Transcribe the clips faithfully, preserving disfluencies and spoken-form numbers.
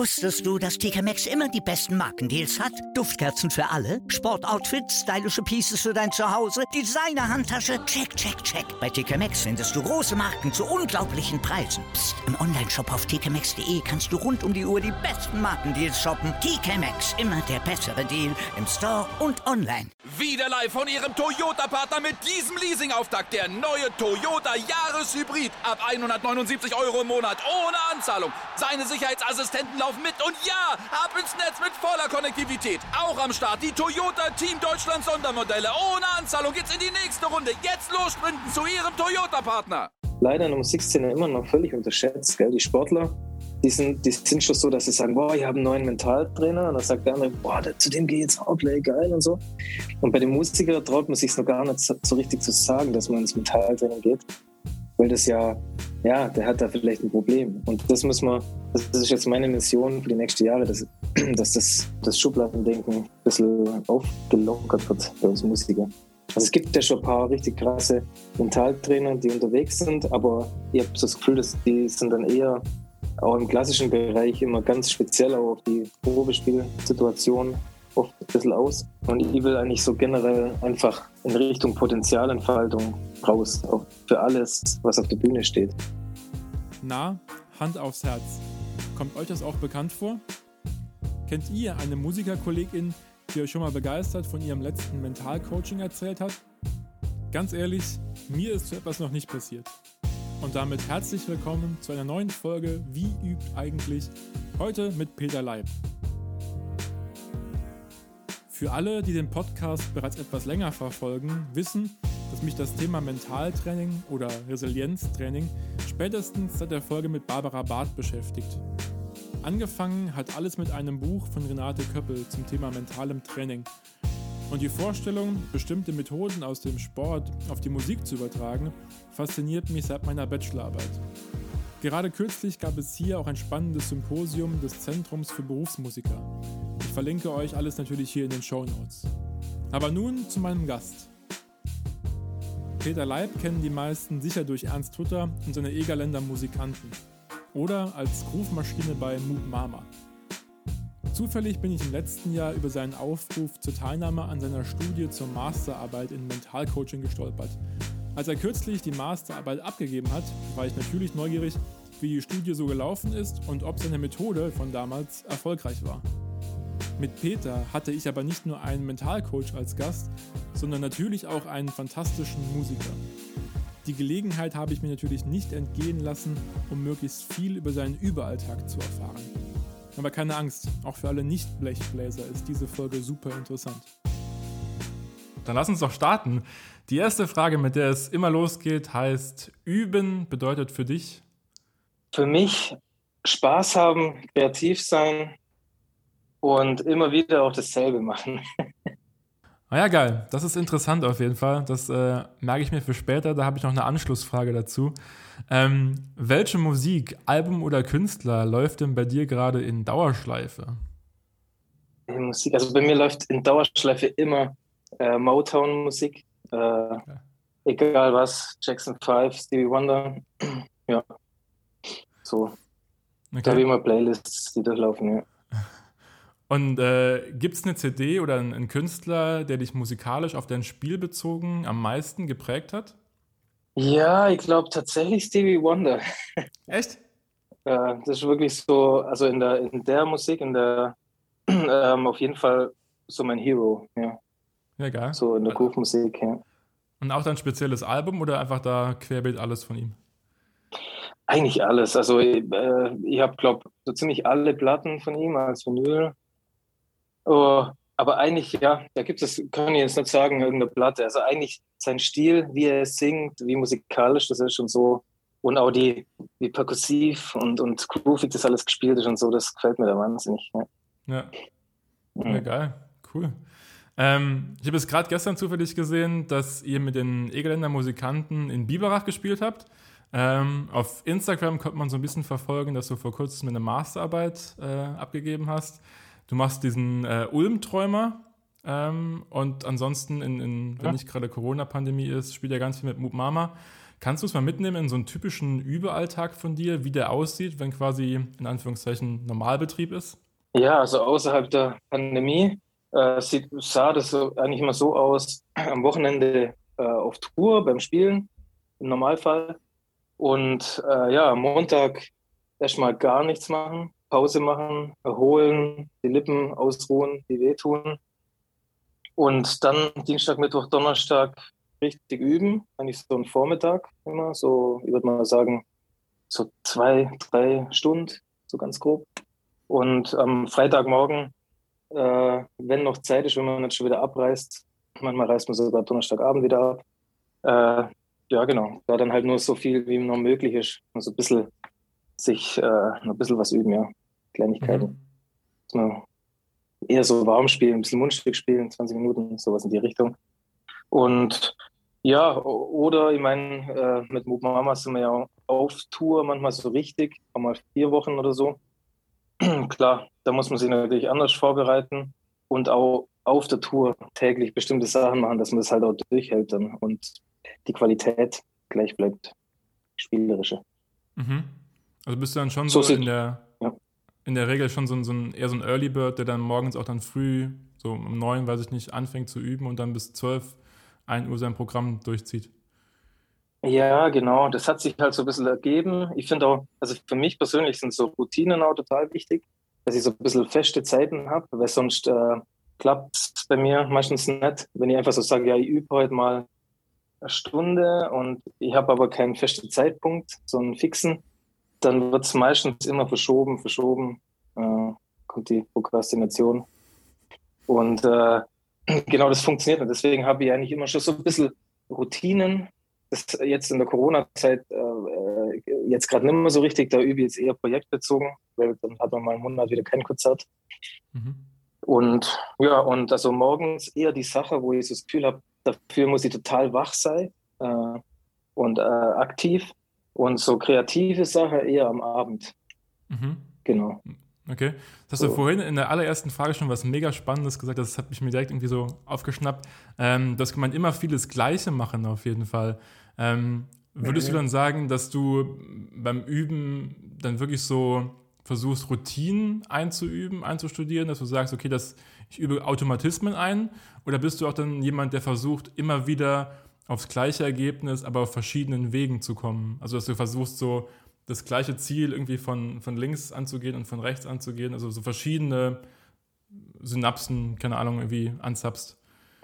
Wusstest du, dass T K Maxx immer die besten Markendeals hat? Duftkerzen für alle, Sportoutfits, stylische Pieces für dein Zuhause, Designer-Handtasche, check, check, check. Bei T K Maxx findest du große Marken zu unglaublichen Preisen. Psst. Im Onlineshop auf t k maxx punkt d e kannst du rund um die Uhr die besten Markendeals shoppen. T K Maxx, immer der bessere Deal im Store und online. Wieder live von Ihrem Toyota-Partner mit diesem Leasing-Auftakt. Der neue Toyota Jahreshybrid. Ab hundertneunundsiebzig Euro im Monat ohne Anzahlung. Seine Sicherheitsassistenten laufen mit und ja, ab ins Netz mit voller Konnektivität. Auch am Start die Toyota Team Deutschland Sondermodelle. Ohne Anzahlung geht's in die nächste Runde. Jetzt los sprinten zu Ihrem Toyota-Partner. Leider in der Musikszene immer noch völlig unterschätzt, gell? Die Sportler, die sind, die sind schon so, dass sie sagen, boah, ich habe einen neuen Mentaltrainer. Und dann sagt der andere, boah, zu dem gehe ich jetzt Outplay, geil und so. Und bei den Musikern traut man sich noch gar nicht so, so richtig zu sagen, dass man ins Mentaltraining geht. Weil das ja, ja, der hat da vielleicht ein Problem. Und das muss man, das ist jetzt meine Mission für die nächsten Jahre, dass, dass das, das Schubladendenken ein bisschen aufgelockert wird bei uns Musikern. Also es gibt ja schon ein paar richtig krasse Mentaltrainer, die unterwegs sind, aber ich habe so das Gefühl, dass die sind dann eher auch im klassischen Bereich immer ganz speziell auch auf die Probespielsituation oft ein bisschen aus. Und ich will eigentlich so generell einfach in Richtung Potenzialentfaltung raus, auch für alles, was auf der Bühne steht. Na, Hand aufs Herz. Kommt euch das auch bekannt vor? Kennt ihr eine Musikerkollegin, die euch schon mal begeistert von ihrem letzten Mentalcoaching erzählt hat? Ganz ehrlich, mir ist so etwas noch nicht passiert. Und damit herzlich willkommen zu einer neuen Folge Wie übt eigentlich? Heute mit Peter Leib. Für alle, die den Podcast bereits etwas länger verfolgen, wissen, dass mich das Thema Mentaltraining oder Resilienztraining spätestens seit der Folge mit Barbara Barth beschäftigt. Angefangen hat alles mit einem Buch von Renate Köppel zum Thema mentalem Training. Und die Vorstellung, bestimmte Methoden aus dem Sport auf die Musik zu übertragen, fasziniert mich seit meiner Bachelorarbeit. Gerade kürzlich gab es hier auch ein spannendes Symposium des Zentrums für Berufsmusiker. Ich verlinke euch alles natürlich hier in den Shownotes. Aber nun zu meinem Gast. Peter Leib kennen die meisten sicher durch Ernst Hutter und seine Egerländer Musikanten. Oder als Groove-Maschine bei Moop Mama. Zufällig bin ich im letzten Jahr über seinen Aufruf zur Teilnahme an seiner Studie zur Masterarbeit in Mentalcoaching gestolpert. Als er kürzlich die Masterarbeit abgegeben hat, war ich natürlich neugierig, wie die Studie so gelaufen ist und ob seine Methode von damals erfolgreich war. Mit Peter hatte ich aber nicht nur einen Mentalcoach als Gast, sondern natürlich auch einen fantastischen Musiker. Die Gelegenheit habe ich mir natürlich nicht entgehen lassen, um möglichst viel über seinen Überalltag zu erfahren. Aber keine Angst, auch für alle Nicht-Blechbläser ist diese Folge super interessant. Dann lass uns doch starten. Die erste Frage, mit der es immer losgeht, heißt: Üben bedeutet für dich? Für mich Spaß haben, kreativ sein und immer wieder auch dasselbe machen. Ah ja, geil. Das ist interessant auf jeden Fall. Das äh, merke ich mir für später. Da habe ich noch eine Anschlussfrage dazu. Ähm, welche Musik, Album oder Künstler läuft denn bei dir gerade in Dauerschleife? Die Musik, also bei mir läuft in Dauerschleife immer äh, Motown-Musik. Äh, okay. Egal was, Jackson five, Stevie Wonder. Ja, so. Okay. Da habe ich immer Playlists, die durchlaufen, ja. Und äh, gibt es eine C D oder einen, einen Künstler, der dich musikalisch auf dein Spiel bezogen am meisten geprägt hat? Ja, ich glaube tatsächlich Stevie Wonder. Echt? äh, das ist wirklich so, also in der, in der Musik, in der ähm, auf jeden Fall so mein Hero, ja. Ja, geil. So in der Groove-Musik, ja. Und auch dein spezielles Album oder einfach da querbeet alles von ihm? Eigentlich alles. Also ich, äh, ich habe, glaube ich, so ziemlich alle Platten von ihm als Vinyl. Oh, aber eigentlich, ja, da gibt es, kann ich jetzt nicht sagen, irgendeine Platte. Also eigentlich sein Stil, wie er singt, wie musikalisch das ist und so. Und auch die, wie perkussiv und, und groovig das alles gespielt ist und so, das gefällt mir da wahnsinnig. Ja, ja. ja geil, cool. Ähm, ich habe es gerade gestern zufällig gesehen, dass ihr mit den Egerländer Musikanten in Biberach gespielt habt. Ähm, auf Instagram konnte man so ein bisschen verfolgen, dass du vor kurzem eine Masterarbeit äh, abgegeben hast. Du machst diesen äh, Ulm-Träumer ähm, und ansonsten, in, in, wenn ja. nicht gerade Corona-Pandemie ist, spielt er ganz viel mit Moop Mama. Kannst du es mal mitnehmen in so einen typischen Übealltag von dir, wie der aussieht, wenn quasi in Anführungszeichen Normalbetrieb ist? Ja, also außerhalb der Pandemie äh, sieht, sah das so, eigentlich immer so aus, am Wochenende äh, auf Tour beim Spielen, im Normalfall. Und äh, ja, am Montag erstmal gar nichts machen, Pause machen, erholen, die Lippen ausruhen, die wehtun. Und dann Dienstag, Mittwoch, Donnerstag richtig üben, eigentlich so einen Vormittag immer, so, ich würde mal sagen, so zwei, drei Stunden, so ganz grob. Und am Freitagmorgen, äh, wenn noch Zeit ist, wenn man nicht schon wieder abreist, manchmal reist man sogar Donnerstagabend wieder ab. Äh, ja, genau, da dann halt nur so viel, wie noch möglich ist, so ein bisschen sich, äh, noch ein bisschen was üben, ja, Kleinigkeiten. Mhm. Eher so warm spielen, ein bisschen Mundstück spielen, zwanzig Minuten, sowas in die Richtung. Und ja, oder ich meine, äh, mit Move Mama sind wir ja auf Tour, manchmal so richtig, einmal vier Wochen oder so. Klar, da muss man sich natürlich anders vorbereiten und auch auf der Tour täglich bestimmte Sachen machen, dass man das halt auch durchhält dann und die Qualität gleich bleibt, spielerische. Mhm. Also bist du dann schon so, so in der ja. in der Regel schon so ein, so ein eher so ein Early Bird, der dann morgens auch dann früh, so um neun, weiß ich nicht, anfängt zu üben und dann bis zwölf, ein Uhr sein Programm durchzieht. Ja, genau. Das hat sich halt so ein bisschen ergeben. Ich finde auch, also für mich persönlich sind so Routinen auch total wichtig, dass ich so ein bisschen feste Zeiten habe, weil sonst äh, klappt es bei mir meistens nicht. Wenn ich einfach so sage, ja, ich übe heute mal eine Stunde und ich habe aber keinen festen Zeitpunkt, so einen fixen, dann wird es meistens immer verschoben, verschoben, äh, kommt die Prokrastination. Und äh, genau, das funktioniert nicht. Deswegen habe ich eigentlich immer schon so ein bisschen Routinen. Das jetzt in der Corona-Zeit äh, jetzt gerade nicht mehr so richtig, da übe ich jetzt eher projektbezogen, weil dann hat man mal einen Monat wieder kein Konzert. Mhm. Und ja, und also morgens eher die Sache, wo ich so das Gefühl habe, dafür muss ich total wach sein äh, und äh, aktiv. Und so kreative Sache eher am Abend. Mhm. Genau. Okay. Das hast so. Du vorhin in der allerersten Frage schon was mega Spannendes gesagt, das hat mich mir direkt irgendwie so aufgeschnappt. Ähm, dass man immer vieles Gleiche machen auf jeden Fall. Ähm, würdest mhm. du dann sagen, dass du beim Üben dann wirklich so versuchst, Routinen einzuüben, einzustudieren, dass du sagst, okay, das, ich übe Automatismen ein? Oder bist du auch dann jemand, der versucht, immer wieder aufs gleiche Ergebnis, aber auf verschiedenen Wegen zu kommen? Also, dass du versuchst, so das gleiche Ziel irgendwie von, von links anzugehen und von rechts anzugehen, also so verschiedene Synapsen, keine Ahnung, irgendwie anzapst.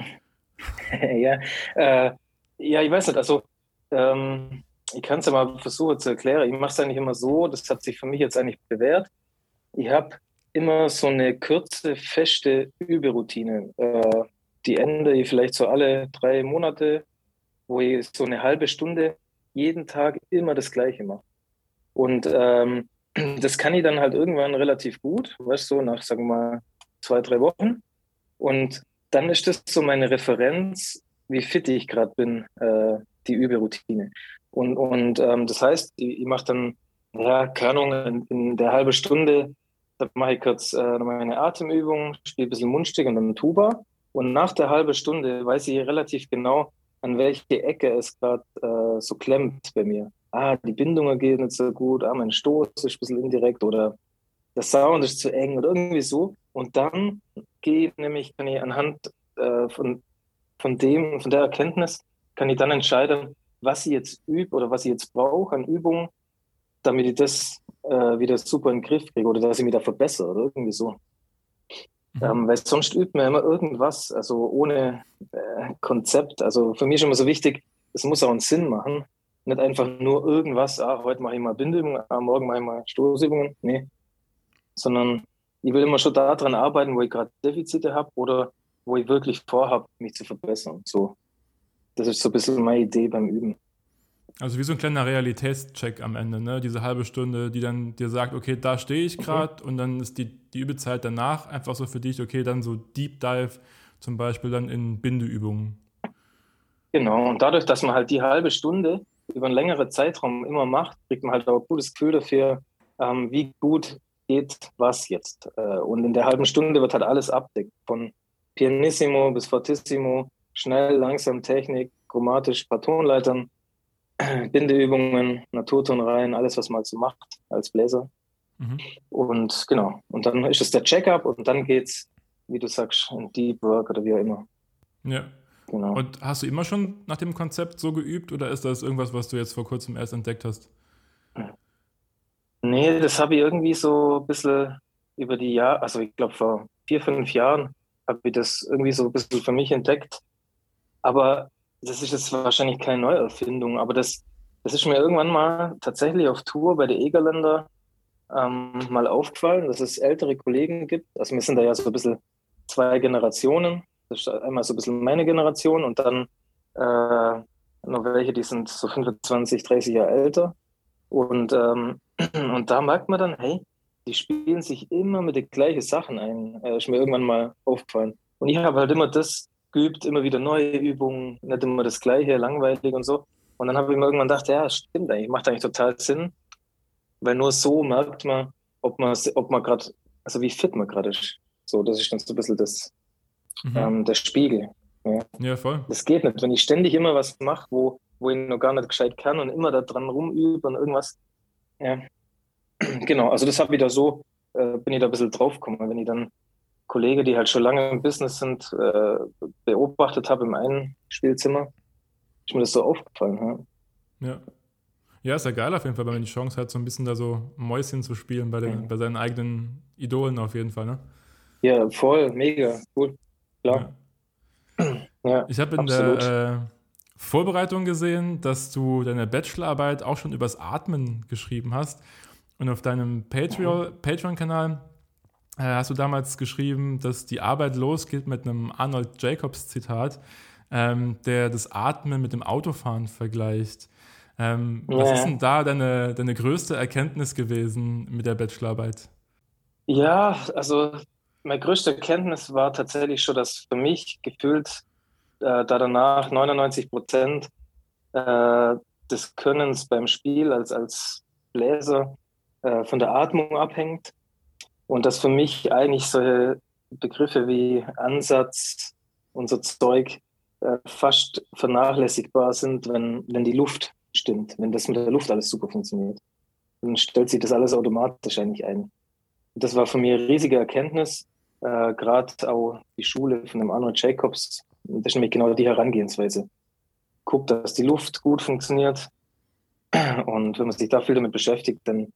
ja, äh, ja, ich weiß nicht, also ähm, ich kann es ja mal versuchen zu erklären. Ich mache es eigentlich immer so, das hat sich für mich jetzt eigentlich bewährt. Ich habe immer so eine kurze, feste Überoutine. Äh, die ändere ich vielleicht so alle drei Monate, wo ich so eine halbe Stunde jeden Tag immer das Gleiche mache. Und ähm, das kann ich dann halt irgendwann relativ gut, weißt du, so nach, sagen wir mal, zwei, drei Wochen. Und dann ist das so meine Referenz, wie fit ich gerade bin, äh, die Überoutine. Und, und ähm, das heißt, ich, ich mache dann, ja, keine Ahnung, in, in der halben Stunde, da mache ich kurz äh, meine Atemübung, spiele ein bisschen Mundstück und dann Tuba. Und nach der halben Stunde weiß ich relativ genau, an welche Ecke es gerade äh, so klemmt bei mir. Ah, die Bindungen gehen nicht so gut, ah, mein Stoß ist ein bisschen indirekt oder der Sound ist zu eng oder irgendwie so. Und dann gehe ich nämlich, kann ich anhand äh, von, von dem, von der Erkenntnis, kann ich dann entscheiden, was ich jetzt übe oder was ich jetzt brauche an Übungen, damit ich das äh, wieder super in den Griff kriege oder dass ich mich da verbessere oder irgendwie so. Mhm. Ähm, weil sonst übt man immer irgendwas, also ohne äh, Konzept. Also für mich ist immer so wichtig, es muss auch einen Sinn machen. Nicht einfach nur irgendwas, ah, heute mache ich mal Bindübungen, ah, morgen mache ich mal Stoßübungen. Nee. Sondern ich will immer schon daran arbeiten, wo ich gerade Defizite habe oder wo ich wirklich vorhabe, mich zu verbessern. So. Das ist so ein bisschen meine Idee beim Üben. Also wie so ein kleiner Realitätscheck am Ende, ne? Diese halbe Stunde, die dann dir sagt, okay, da stehe ich gerade, mhm. und dann ist die, die Übezeit danach einfach so für dich, okay, dann so Deep Dive zum Beispiel dann in Bindeübungen. Genau, und dadurch, dass man halt die halbe Stunde über einen längeren Zeitraum immer macht, kriegt man halt auch ein gutes Gefühl dafür, ähm, wie gut geht was jetzt. Äh, und in der halben Stunde wird halt alles abdeckt, von Pianissimo bis Fortissimo, schnell, langsam, Technik, chromatisch, paar Tonleitern. Bindeübungen, Naturtonreihen, alles, was man halt so macht als Bläser. Mhm. Und genau, und dann ist es der Check-up und dann geht's, wie du sagst, in Deep Work oder wie auch immer. Ja. Genau. Und hast du immer schon nach dem Konzept so geübt oder ist das irgendwas, was du jetzt vor kurzem erst entdeckt hast? Nee, das habe ich irgendwie so ein bisschen über die Jahre, also ich glaube vor vier, fünf Jahren habe ich das irgendwie so ein bisschen für mich entdeckt. Aber das ist jetzt wahrscheinlich keine Neuerfindung, aber das, das ist mir irgendwann mal tatsächlich auf Tour bei der Egerländer ähm, mal aufgefallen, dass es ältere Kollegen gibt. Also wir sind da ja so ein bisschen zwei Generationen. Das ist einmal so ein bisschen meine Generation und dann äh, noch welche, die sind so fünfundzwanzig, dreißig Jahre älter. Und, ähm, und da merkt man dann, hey, die spielen sich immer mit den gleichen Sachen ein. Äh, ist mir irgendwann mal aufgefallen. Und ich habe halt immer das geübt, immer wieder neue Übungen, nicht immer das Gleiche, langweilig und so. Und dann habe ich mir irgendwann gedacht, ja, stimmt eigentlich, macht eigentlich total Sinn, weil nur so merkt man, ob man, ob man gerade, also wie fit man gerade ist. So, das ist dann so ein bisschen das, Mhm. ähm, der Spiegel. Ja. Ja, voll. Das geht nicht, wenn ich ständig immer was mache, wo, wo ich noch gar nicht gescheit kann und immer da dran rumübe und irgendwas. Ja, genau, also das habe ich da so, äh, bin ich da ein bisschen draufgekommen, wenn ich dann Kollegen, die halt schon lange im Business sind, äh, beobachtet habe im einen Spielzimmer, ist mir das so aufgefallen. Ja. Ja. Ja, ist ja geil auf jeden Fall, wenn man die Chance hat, so ein bisschen da so Mäuschen zu spielen bei, den, Mhm. bei seinen eigenen Idolen auf jeden Fall, ne? Ja, voll, mega, cool, klar. Ja. Ja, Ich habe in absolut. der äh, Vorbereitung gesehen, dass du deine Bachelorarbeit auch schon übers Atmen geschrieben hast. Und auf deinem Patreon, Mhm. Patreon-Kanal äh, hast du damals geschrieben, dass die Arbeit losgeht mit einem Arnold Jacobs-Zitat, ähm, der das Atmen mit dem Autofahren vergleicht. Ähm, was ist Ja, denn da deine, deine größte Erkenntnis gewesen mit der Bachelorarbeit? ja, also meine größte Erkenntnis war tatsächlich schon, dass für mich gefühlt äh, da danach neunundneunzig Prozent äh, des Könnens beim Spiel als, als Bläser äh, von der Atmung abhängt. Und dass für mich eigentlich solche Begriffe wie Ansatz und so Zeug äh, fast vernachlässigbar sind, wenn, wenn die Luft stimmt, wenn das mit der Luft alles super funktioniert. Dann stellt sich das alles automatisch eigentlich ein. Und das war für mich eine riesige Erkenntnis, äh, gerade auch die Schule von dem Arnold Jacobs. Das ist nämlich genau die Herangehensweise. Guckt, dass die Luft gut funktioniert. Und wenn man sich da viel damit beschäftigt, dann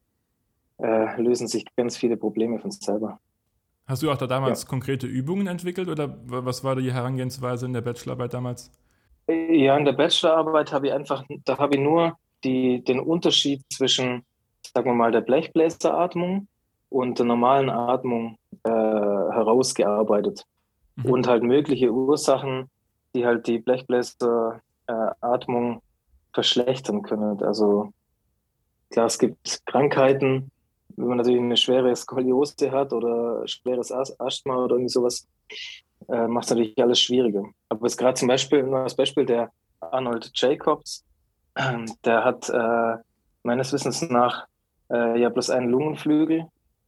äh, lösen sich ganz viele Probleme von selber. Hast du auch da damals Ja. konkrete Übungen entwickelt oder was war die Herangehensweise in der Bachelorarbeit damals? Ja, in der Bachelorarbeit habe ich einfach, da habe ich nur die, den Unterschied zwischen, sagen wir mal, der Blechbläseratmung und der normalen Atmung äh, herausgearbeitet. Mhm. Und halt mögliche Ursachen, die halt die Blechbläseratmung verschlechtern können. Also klar, es gibt Krankheiten, wenn man natürlich eine schwere Skoliose hat oder schweres As- Asthma oder irgendwie sowas, äh, macht es natürlich alles schwieriger. Aber es gerade zum Beispiel, nur als Beispiel, der Arnold Jacobs, ähm, der hat äh, meines Wissens nach äh, ja bloß einen Lungenflügel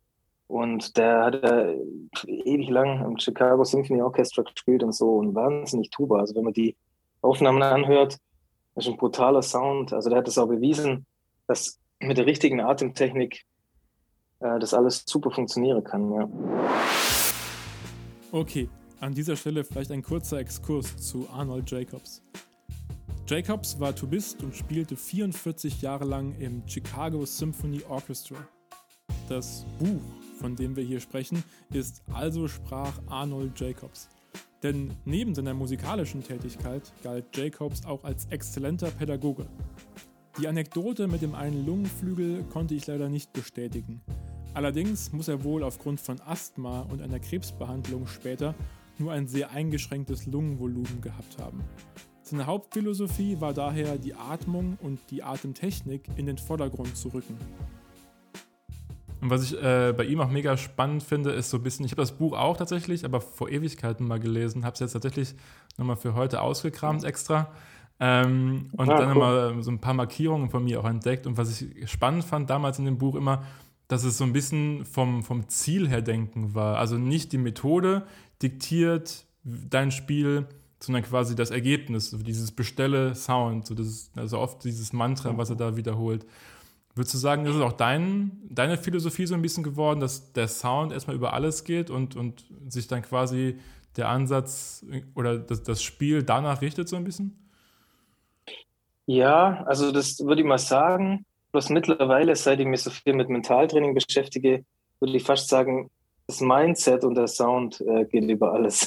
und der hat äh, ewig lang im Chicago Symphony Orchestra gespielt und so und wahnsinnig Tuba. Also wenn man die Aufnahmen anhört, das ist ein brutaler Sound. Also der hat es auch bewiesen, dass mit der richtigen Atemtechnik äh, das alles super funktionieren kann. Ja. Okay, an dieser Stelle vielleicht ein kurzer Exkurs zu Arnold Jacobs. Jacobs war Tubist und spielte vierundvierzig Jahre lang im Chicago Symphony Orchestra. Das Buch, von dem wir hier sprechen, ist Also sprach Arnold Jacobs. Denn neben seiner musikalischen Tätigkeit galt Jacobs auch als exzellenter Pädagoge. Die Anekdote mit dem einen Lungenflügel konnte ich leider nicht bestätigen. Allerdings muss er wohl aufgrund von Asthma und einer Krebsbehandlung später nur ein sehr eingeschränktes Lungenvolumen gehabt haben. Seine Hauptphilosophie war daher, die Atmung und die Atemtechnik in den Vordergrund zu rücken. Und was ich äh, bei ihm auch mega spannend finde, ist so ein bisschen, ich habe das Buch auch tatsächlich, aber vor Ewigkeiten mal gelesen, habe es jetzt tatsächlich nochmal für heute ausgekramt extra ähm, und Ah, dann cool. nochmal so ein paar Markierungen von mir auch entdeckt. Und was ich spannend fand damals in dem Buch immer, dass es so ein bisschen vom, vom Ziel her denken war. Also nicht die Methode diktiert dein Spiel, sondern quasi das Ergebnis, so dieses Bestelle Sound, so das ist also oft dieses Mantra, was er da wiederholt. Würdest du sagen, das ist auch dein, deine Philosophie so ein bisschen geworden, dass der Sound erstmal über alles geht und, und sich dann quasi der Ansatz oder das, das Spiel danach richtet so ein bisschen? Ja, also das würde ich mal sagen. Bloß mittlerweile, seit ich mich so viel mit Mentaltraining beschäftige, würde ich fast sagen, das Mindset und der Sound äh, geht über alles.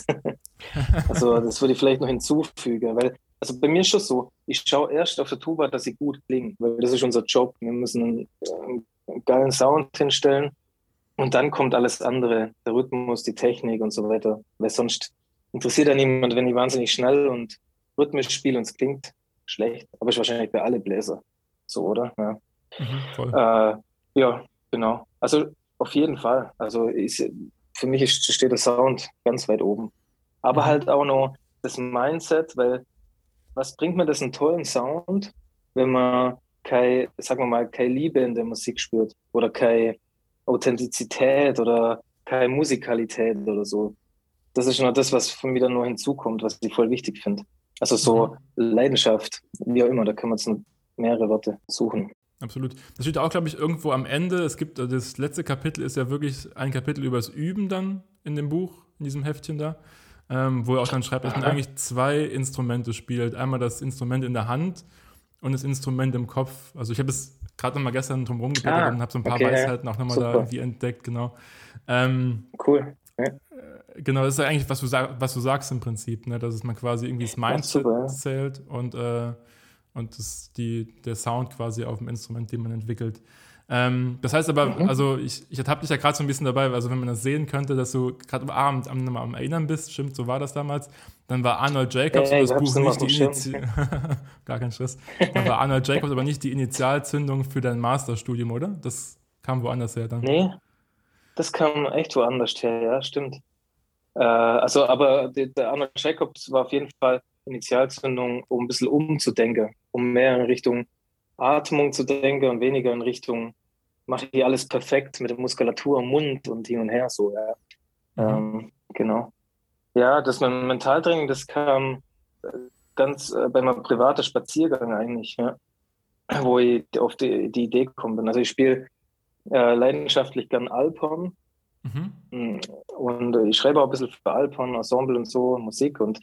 Also das würde ich vielleicht noch hinzufügen, weil also bei mir ist schon so, ich schaue erst auf der Tuba, dass sie gut klingt, weil das ist unser Job. Wir müssen einen, einen geilen Sound hinstellen und dann kommt alles andere, der Rhythmus, die Technik und so weiter, weil sonst interessiert ja niemand, wenn ich wahnsinnig schnell und rhythmisch spiele und es klingt schlecht, aber ist wahrscheinlich bei alle Bläser so, oder? Ja, Mhm, voll. äh, ja genau. Also auf jeden Fall. Also ist, für mich ist, steht der Sound ganz weit oben. Aber Mhm. halt auch noch das Mindset, weil was bringt mir das einen tollen Sound, wenn man keine, sagen wir mal, keine Liebe in der Musik spürt oder keine Authentizität oder keine Musikalität oder so. Das ist noch das, was von mir dann nur hinzukommt, was ich voll wichtig finde. Also so Mhm. Leidenschaft, wie auch immer, da kann man jetzt noch mehrere Worte suchen. Absolut. Das steht auch, glaube ich, irgendwo am Ende. Es gibt, das letzte Kapitel ist ja wirklich ein Kapitel übers Üben dann in dem Buch, in diesem Heftchen da, ähm, wo er auch dann schreibt, dass man eigentlich zwei Instrumente spielt. Einmal das Instrument in der Hand und das Instrument im Kopf. Also ich habe es gerade noch mal gestern drum rumgeblättert Ah, und habe so ein paar okay, ja. Weisheiten auch nochmal da Super. irgendwie entdeckt, genau. Ähm, Cool. Ja. Genau, das ist ja eigentlich, was du, sag, was du sagst im Prinzip, ne? Dass es man quasi irgendwie das Mindset super, ja. zählt und, äh, und das, die, der Sound quasi auf dem Instrument, den man entwickelt. Ähm, das heißt aber, Mhm. also ich, ich ertappe dich ja gerade so ein bisschen dabei, also wenn man das sehen könnte, dass du gerade am Abend am, am Erinnern bist, stimmt, so war das damals, dann war Arnold Jacobs Ey, das ich hab's Buch immer nicht auf die dem Schirm. Initial... Gar kein Stress. Dann war Arnold Jacobs aber nicht die Initialzündung für dein Masterstudium, oder? Das kam woanders her dann. Nee, das kam echt woanders her, ja, stimmt. Äh, also, aber der, der Arnold Jacobs war auf jeden Fall Initialzündung, um ein bisschen umzudenken, um mehr in Richtung Atmung zu denken und weniger in Richtung, mache ich alles perfekt mit der Muskulatur am Mund und hin und her, so, ja. Mhm. Ähm, genau. Ja, das mit dem Mentaltraining, das kam äh, ganz äh, bei meinem privaten Spaziergang eigentlich, ja, wo ich auf die, die Idee gekommen bin. Also ich spiele äh, leidenschaftlich gern Alphorn. Mhm. Und ich schreibe auch ein bisschen für Alphorn, Ensemble und so, Musik. Und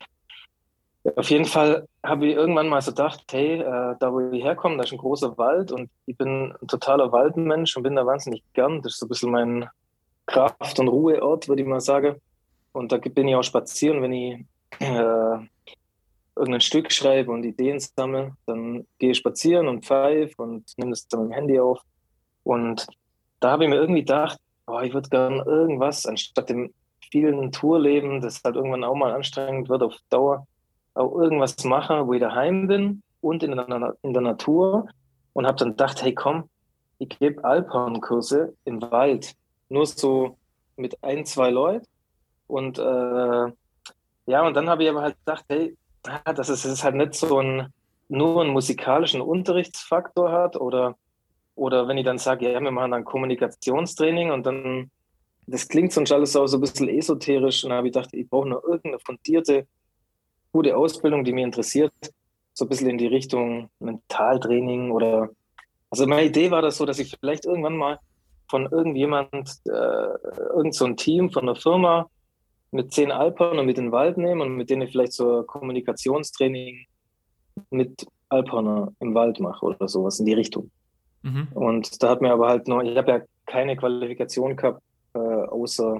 auf jeden Fall habe ich irgendwann mal so gedacht, hey, äh, da wo ich herkomme, da ist ein großer Wald und ich bin ein totaler Waldmensch und bin da wahnsinnig gern. Das ist so ein bisschen mein Kraft- und Ruheort, würde ich mal sagen. Und da bin ich auch spazieren, wenn ich äh, irgendein Stück schreibe und Ideen sammle, dann gehe ich spazieren und pfeife und nehme das dann mit dem Handy auf. Und da habe ich mir irgendwie gedacht, oh, ich würde gern irgendwas, anstatt dem vielen Tourleben, das halt irgendwann auch mal anstrengend wird auf Dauer, auch irgendwas machen, wo ich daheim bin und in der, in der Natur. Und habe dann gedacht, hey komm, ich gebe Alphornkurse im Wald. Nur so mit ein, zwei Leuten. Und äh, ja, und dann habe ich aber halt gedacht, hey, ah, dass es, dass es halt nicht so ein, nur einen musikalischen Unterrichtsfaktor hat oder oder wenn ich dann sage, ja, wir machen dann Kommunikationstraining und dann, das klingt sonst alles auch so ein bisschen esoterisch und dann habe ich gedacht, ich brauche noch irgendeine fundierte, gute Ausbildung, die mich interessiert, so ein bisschen in die Richtung Mentaltraining oder, also meine Idee war das so, dass ich vielleicht irgendwann mal von irgendjemand, äh, irgend so ein Team von einer Firma mit zehn Alpern und mit in den Wald nehme und mit denen vielleicht so ein Kommunikationstraining mit Alperne im Wald mache oder sowas in die Richtung. Mhm. Und da hat mir aber halt noch, ich habe ja keine Qualifikation gehabt, äh, außer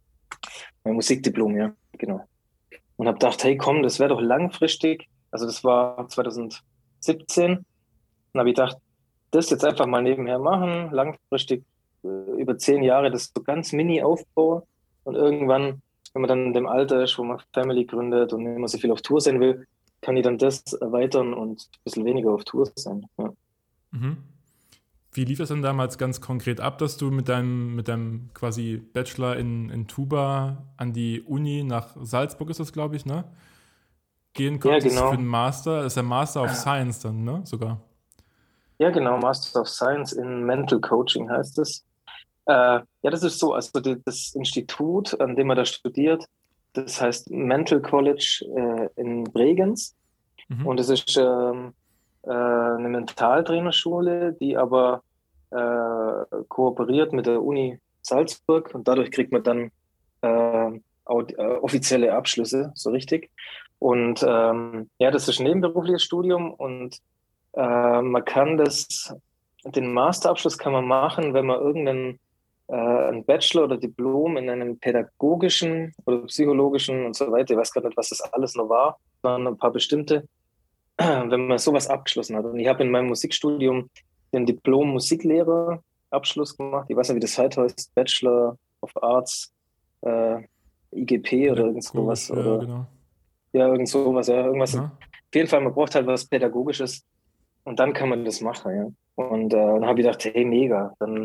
mein Musikdiplom, ja, genau. Und habe gedacht, hey komm, das wäre doch langfristig, also das war zwanzig siebzehn, und habe ich gedacht, das jetzt einfach mal nebenher machen, langfristig äh, über zehn Jahre das so ganz mini aufbauen und irgendwann, wenn man dann in dem Alter ist, wo man Family gründet und nicht mehr so viel auf Tour sein will, kann ich dann das erweitern und ein bisschen weniger auf Tour sein. Ja. Mhm. Wie lief das denn damals ganz konkret ab, dass du mit deinem, mit deinem quasi Bachelor in, in Tuba an die Uni nach Salzburg, ist das, glaube ich, ne? Gehen Ja, konntest genau. für den Master? Das ist der Master of Science dann, ne? Sogar. Ja, genau, Master of Science in Mental Coaching heißt es. Äh, ja, das ist so, also die, das Institut, an dem man da studiert, das heißt Mental College äh, in Bregenz. Mhm. Und es ist ähm, äh, eine Mentaltrainerschule, die aber äh, kooperiert mit der Uni Salzburg und dadurch kriegt man dann äh, auch, äh, offizielle Abschlüsse, so richtig. Und ähm, ja, das ist ein nebenberufliches Studium und äh, man kann das, den Masterabschluss kann man machen, wenn man irgendeinen äh, ein Bachelor oder Diplom in einem pädagogischen oder psychologischen und so weiter, ich weiß gar nicht, was das alles noch war, waren ein paar bestimmte, wenn man sowas abgeschlossen hat. Und ich habe in meinem Musikstudium den Diplom-Musiklehrer-Abschluss gemacht. Ich weiß nicht, wie das heute heißt, Bachelor of Arts, äh, I G P oder irgend sowas. Ja, oder, genau. Ja, irgend sowas, ja, irgendwas. Ja. Auf jeden Fall, man braucht halt was Pädagogisches und dann kann man das machen, ja. Und äh, dann habe ich gedacht, hey, mega, dann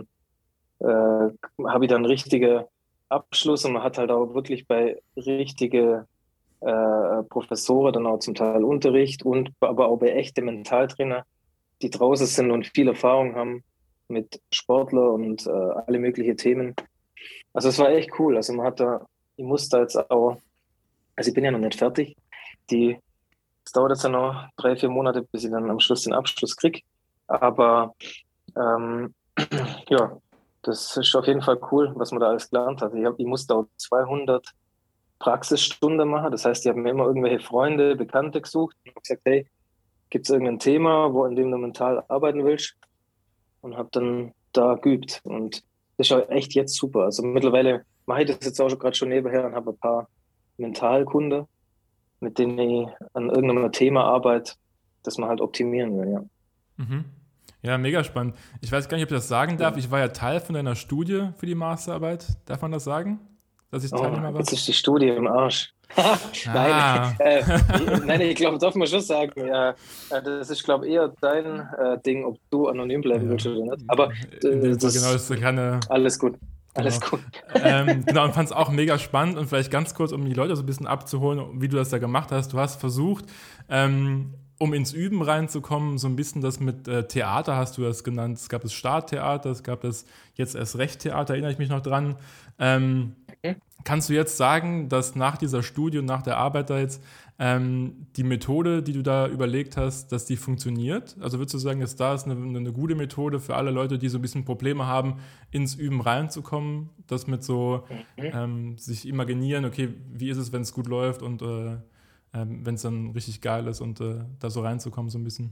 äh, habe ich dann richtige Abschluss und man hat halt auch wirklich bei richtige äh, Professoren dann auch zum Teil Unterricht und aber auch bei echten Mentaltrainer, die draußen sind und viel Erfahrung haben mit Sportler und äh, alle möglichen Themen. Also es war echt cool. Also man hat da, ich muss da jetzt auch, also ich bin ja noch nicht fertig. Die, es dauert jetzt ja noch drei, vier Monate, bis ich dann am Schluss den Abschluss kriege. Aber ähm, ja, das ist auf jeden Fall cool, was man da alles gelernt hat. Ich, hab, ich musste auch zweihundert Praxisstunden machen. Das heißt, ich habe mir immer irgendwelche Freunde, Bekannte gesucht und habe gesagt, hey, gibt es irgendein Thema, wo an dem du mental arbeiten willst? Und habe dann da geübt. Und das ist auch echt jetzt super. Also mittlerweile mache ich das jetzt auch gerade schon nebenher und habe ein paar Mentalkunden, mit denen ich an irgendeinem Thema arbeite, das man halt optimieren will, ja. Mhm. Ja, mega spannend. Ich weiß gar nicht, ob ich das sagen darf. Ich war ja Teil von deiner Studie für die Masterarbeit. Darf man das sagen? Dass ich Teilnehmer oh, war? Jetzt ist die Studie im Arsch. nein, ah. äh, nein, ich glaube, darf man schon sagen. Ja, das ist, glaube ich, eher dein äh, Ding, ob du anonym bleiben ja. willst oder nicht. Aber In dem das, Fall, genau, das ist keine, alles gut. Alles genau. gut. ähm, genau, und fand es auch mega spannend und vielleicht ganz kurz, um die Leute so ein bisschen abzuholen, wie du das da gemacht hast. Du hast versucht, ähm, um ins Üben reinzukommen, so ein bisschen das mit äh, Theater hast du das genannt. Es gab das Starttheater, es gab das jetzt erst Recht Theater, erinnere ich mich noch dran. Ähm, okay. Kannst du jetzt sagen, dass nach dieser Studie und nach der Arbeit da jetzt ähm, die Methode, die du da überlegt hast, dass die funktioniert? Also würdest du sagen, dass da ist eine, eine gute Methode für alle Leute, die so ein bisschen Probleme haben, ins Üben reinzukommen, das mit so okay. ähm, sich imaginieren, okay, wie ist es, wenn es gut läuft und äh, ähm, wenn es dann richtig geil ist und äh, da so reinzukommen so ein bisschen?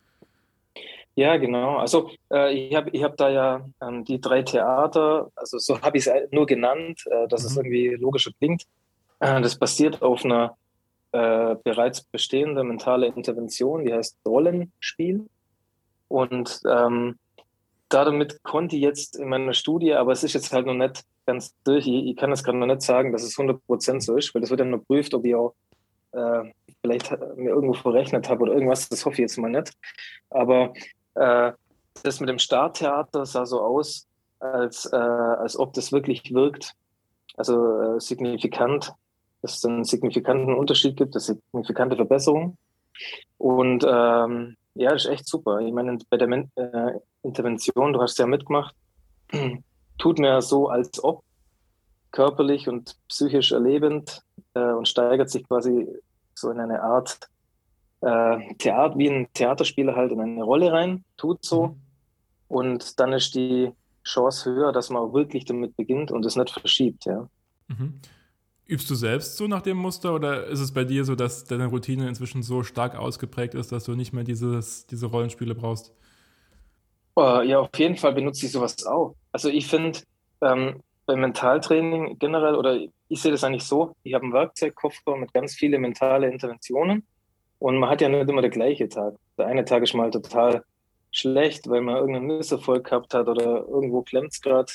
Ja, genau. Also äh, ich habe ich hab da ja ähm, die drei Theater, also so habe ich es nur genannt, äh, dass mhm. es irgendwie logischer klingt. Äh, das basiert auf einer äh, bereits bestehenden mentalen Intervention, die heißt Rollenspiel. Und ähm, damit konnte ich jetzt in meiner Studie, aber es ist jetzt halt noch nicht ganz durch, ich, ich kann das gerade noch nicht sagen, dass es hundert Prozent so ist, weil das wird dann noch geprüft, ob ich auch äh, vielleicht mir irgendwo verrechnet habe oder irgendwas, das hoffe ich jetzt mal nicht. Aber äh, das mit dem Starttheater sah so aus, als, äh, als ob das wirklich wirkt, also äh, signifikant, dass es einen signifikanten Unterschied gibt, eine signifikante Verbesserung. Und ähm, ja, das ist echt super. Ich meine, bei der Men- äh, Intervention, du hast ja mitgemacht, tut mir so, als ob körperlich und psychisch erlebend äh, und steigert sich quasi so in eine Art äh, Theater, wie ein Theaterspieler halt in eine Rolle rein, tut so. Mhm. Und dann ist die Chance höher, dass man auch wirklich damit beginnt und es nicht verschiebt, ja. Mhm. Übst du selbst so nach dem Muster oder ist es bei dir so, dass deine Routine inzwischen so stark ausgeprägt ist, dass du nicht mehr dieses, diese Rollenspiele brauchst? Uh, ja, auf jeden Fall benutze ich sowas auch. Also ich finde, ähm, beim Mentaltraining generell, oder ich sehe das eigentlich so, ich habe einen Werkzeugkoffer mit ganz vielen mentalen Interventionen und man hat ja nicht immer den gleichen Tag. Der eine Tag ist mal total schlecht, weil man irgendeinen Misserfolg gehabt hat oder irgendwo klemmt es gerade.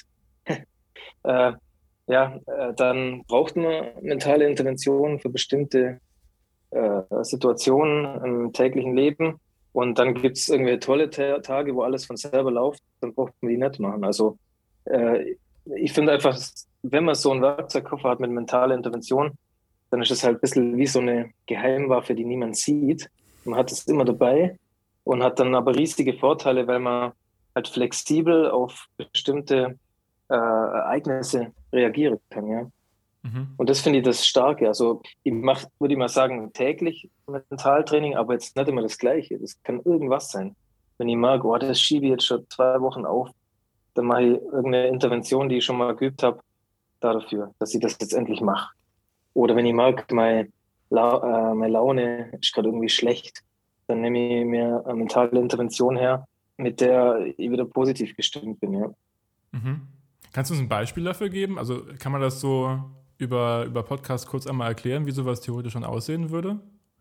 äh, ja, äh, dann braucht man mentale Interventionen für bestimmte äh, Situationen im täglichen Leben. Und dann gibt es irgendwie tolle Ta- Tage, wo alles von selber läuft, dann braucht man die nicht machen. Also äh, ich finde einfach, wenn man so einen Werkzeugkoffer hat mit mentaler Intervention, dann ist es halt ein bisschen wie so eine Geheimwaffe, die niemand sieht. Man hat es immer dabei und hat dann aber riesige Vorteile, weil man halt flexibel auf bestimmte äh, Ereignisse reagieren kann, ja. Mhm. Und das finde ich das Starke. Also ich mache, würde ich mal sagen, täglich Mentaltraining, aber jetzt nicht immer das Gleiche. Das kann irgendwas sein. Wenn ich merke, oh, das schiebe ich jetzt schon zwei Wochen auf, dann mache ich irgendeine Intervention, die ich schon mal geübt habe, dafür, dass ich das jetzt endlich mache. Oder wenn ich merke, meine, La- äh, meine Laune ist gerade irgendwie schlecht, dann nehme ich mir eine mentale Intervention her, mit der ich wieder positiv gestimmt bin. Ja. Mhm. Kannst du uns ein Beispiel dafür geben? Also kann man das so über, über Podcast kurz einmal erklären, wie sowas theoretisch schon aussehen würde?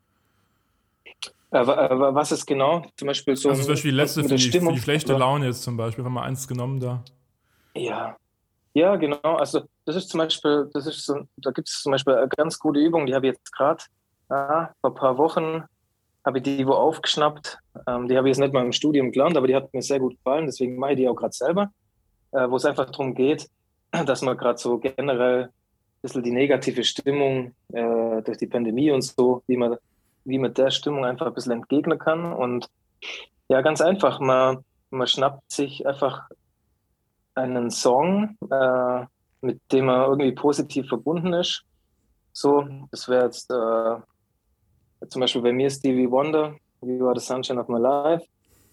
Aber, aber was ist genau? Zum Beispiel so Also zum Beispiel die letzte mit für der die, für Stimmung, die schlechte oder? Laune jetzt zum Beispiel, haben wir eins genommen da. Ja, ja, genau. Also das ist zum Beispiel, das ist so, da gibt es zum Beispiel eine ganz gute Übung, die habe ich jetzt gerade ah, vor ein paar Wochen habe ich die wo aufgeschnappt. Ähm, die habe ich jetzt nicht mal im Studium gelernt, aber die hat mir sehr gut gefallen, deswegen mache ich die auch gerade selber, äh, wo es einfach darum geht, dass man gerade so generell ein bisschen die negative Stimmung äh, durch die Pandemie und so, wie man, wie man der Stimmung einfach ein bisschen entgegnen kann. Und ja, ganz einfach, man, man schnappt sich einfach einen Song, äh, mit dem man irgendwie positiv verbunden ist. So, das wäre jetzt äh, zum Beispiel bei mir Stevie Wonder, You Are the Sunshine of My Life.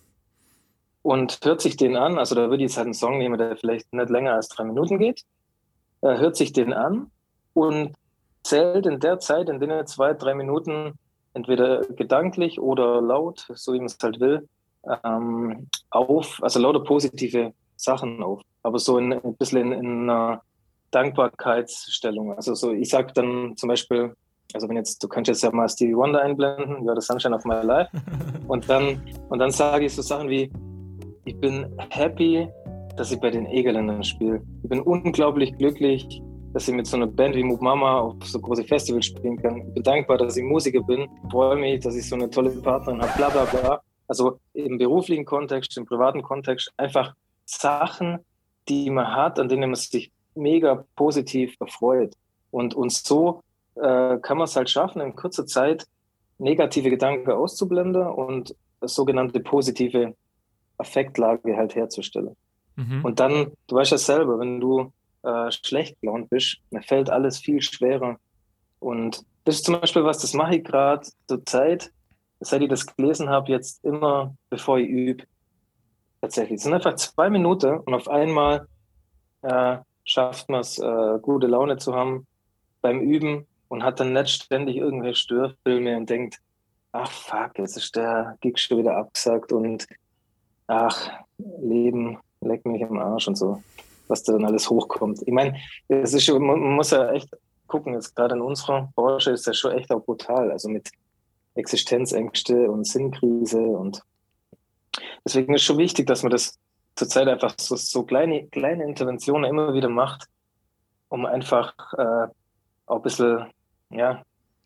Und hört sich den an, also da würde ich jetzt halt einen Song nehmen, der vielleicht nicht länger als drei Minuten geht, äh, hört sich den an und zählt in der Zeit, in den zwei, drei Minuten, entweder gedanklich oder laut, so wie man es halt will, ähm, auf, also lauter positive Sachen auf. Aber so in, ein bisschen in, in einer Dankbarkeitsstellung. Also so, ich sag dann zum Beispiel, also wenn jetzt, du kannst jetzt ja mal Stevie Wonder einblenden, You Are the Sunshine of My Life, und dann, und dann sage ich so Sachen wie, ich bin happy, dass ich bei den Egerländern spiele. Ich bin unglaublich glücklich, dass ich mit so einer Band wie Moop Mama auf so große Festivals spielen kann. Ich bin dankbar, dass ich Musiker bin. Ich freue mich, dass ich so eine tolle Partnerin habe, bla bla bla. Also im beruflichen Kontext, im privaten Kontext, einfach Sachen, die man hat, an denen man sich mega positiv erfreut. Und, und so äh, kann man es halt schaffen, in kurzer Zeit negative Gedanken auszublenden und sogenannte positive Affektlage halt herzustellen. Mhm. Und dann, du weißt ja selber, wenn du äh, schlecht gelaunt bist, dann fällt alles viel schwerer. Und das ist zum Beispiel was, das mache ich gerade zur Zeit, seit ich das gelesen habe, jetzt immer, bevor ich übe. Tatsächlich. Es sind einfach zwei Minuten und auf einmal äh, schafft man es, äh, gute Laune zu haben beim Üben und hat dann nicht ständig irgendwelche Störfilme und denkt, ach fuck, jetzt ist der Gig schon wieder abgesagt und ach, Leben, leck mich im Arsch und so, was da dann alles hochkommt. Ich meine, es ist schon, man muss ja echt gucken, jetzt gerade in unserer Branche ist das schon echt auch brutal, also mit Existenzängste und Sinnkrise und deswegen ist schon wichtig, dass man das zurzeit einfach so, so kleine, kleine Interventionen immer wieder macht, um einfach äh, auch ein bisschen, ja,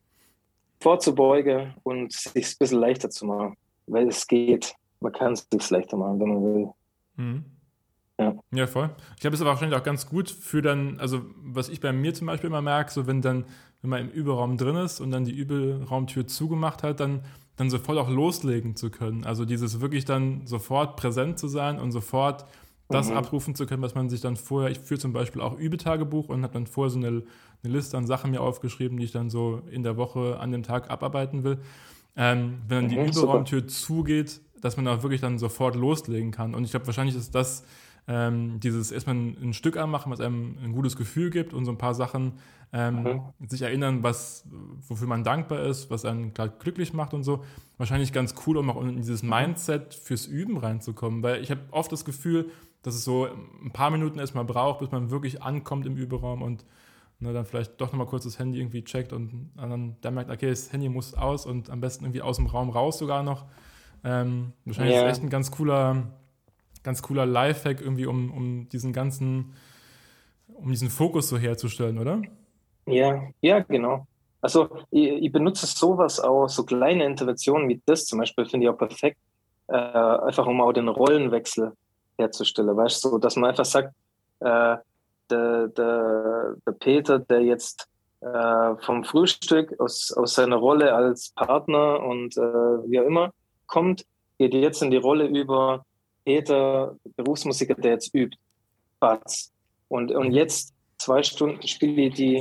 vorzubeugen und sich ein bisschen leichter zu machen, weil es geht. Man kann es sich leichter machen, wenn man will. Mhm. Ja. Ja, voll. Ich glaube, es ist aber wahrscheinlich auch ganz gut für dann, also was ich bei mir zum Beispiel immer merke, so wenn dann, wenn man im Überaum drin ist und dann die Überaumtür zugemacht hat, dann, dann sofort auch loslegen zu können. Also dieses wirklich dann sofort präsent zu sein und sofort das mhm. abrufen zu können, was man sich dann vorher, ich führe zum Beispiel auch Übetagebuch und habe dann vorher so eine, eine Liste an Sachen mir aufgeschrieben, die ich dann so in der Woche an dem Tag abarbeiten will. Ähm, wenn dann mhm, die Überaumtür super. zugeht, dass man auch wirklich dann sofort loslegen kann. Und ich glaube, wahrscheinlich ist das ähm, dieses erstmal ein, ein Stück anmachen, was einem ein gutes Gefühl gibt und so ein paar Sachen ähm, mhm. sich erinnern, was, wofür man dankbar ist, was einen klar glücklich macht und so. Wahrscheinlich ganz cool, um auch in dieses Mindset fürs Üben reinzukommen, weil ich habe oft das Gefühl, dass es so ein paar Minuten erstmal braucht, bis man wirklich ankommt im Überaum und ne, dann vielleicht doch nochmal kurz das Handy irgendwie checkt und dann, dann merkt, okay, das Handy muss aus und am besten irgendwie aus dem Raum raus sogar noch. Ähm, wahrscheinlich yeah. ist es echt ein ganz cooler, ganz cooler Lifehack irgendwie, um, um diesen ganzen, um diesen Fokus so herzustellen, oder? Ja, ja, genau. Also ich, ich benutze sowas auch, so kleine Interventionen wie das zum Beispiel, finde ich auch perfekt, äh, einfach um auch den Rollenwechsel herzustellen, weißt du, so, dass man einfach sagt, äh, der, der, der Peter, der jetzt äh, vom Frühstück aus, aus seiner Rolle als Partner und äh, wie auch immer kommt, geht jetzt in die Rolle über Peter, Berufsmusiker, der jetzt übt. Batz. Und, und jetzt zwei Stunden spiele ich die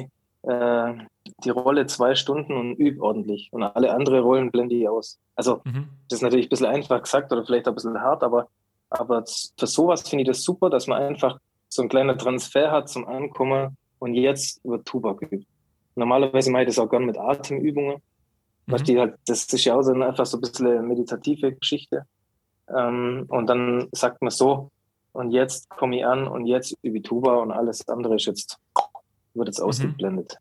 äh, die Rolle zwei Stunden und übe ordentlich. Und alle andere Rollen blende ich aus. Also, Mhm. das ist natürlich ein bisschen einfach gesagt oder vielleicht auch ein bisschen hart, aber, aber für sowas finde ich das super, dass man einfach so ein kleiner Transfer hat zum Ankommen und jetzt über Tuba übt. Normalerweise mache ich das auch gerne mit Atemübungen. Mhm. Die halt, das ist ja auch so ein, einfach so ein bisschen eine meditative Geschichte. Ähm, und dann sagt man so, und jetzt komme ich an und jetzt übe ich Tuba und alles andere ist jetzt, wird jetzt Mhm. ausgeblendet.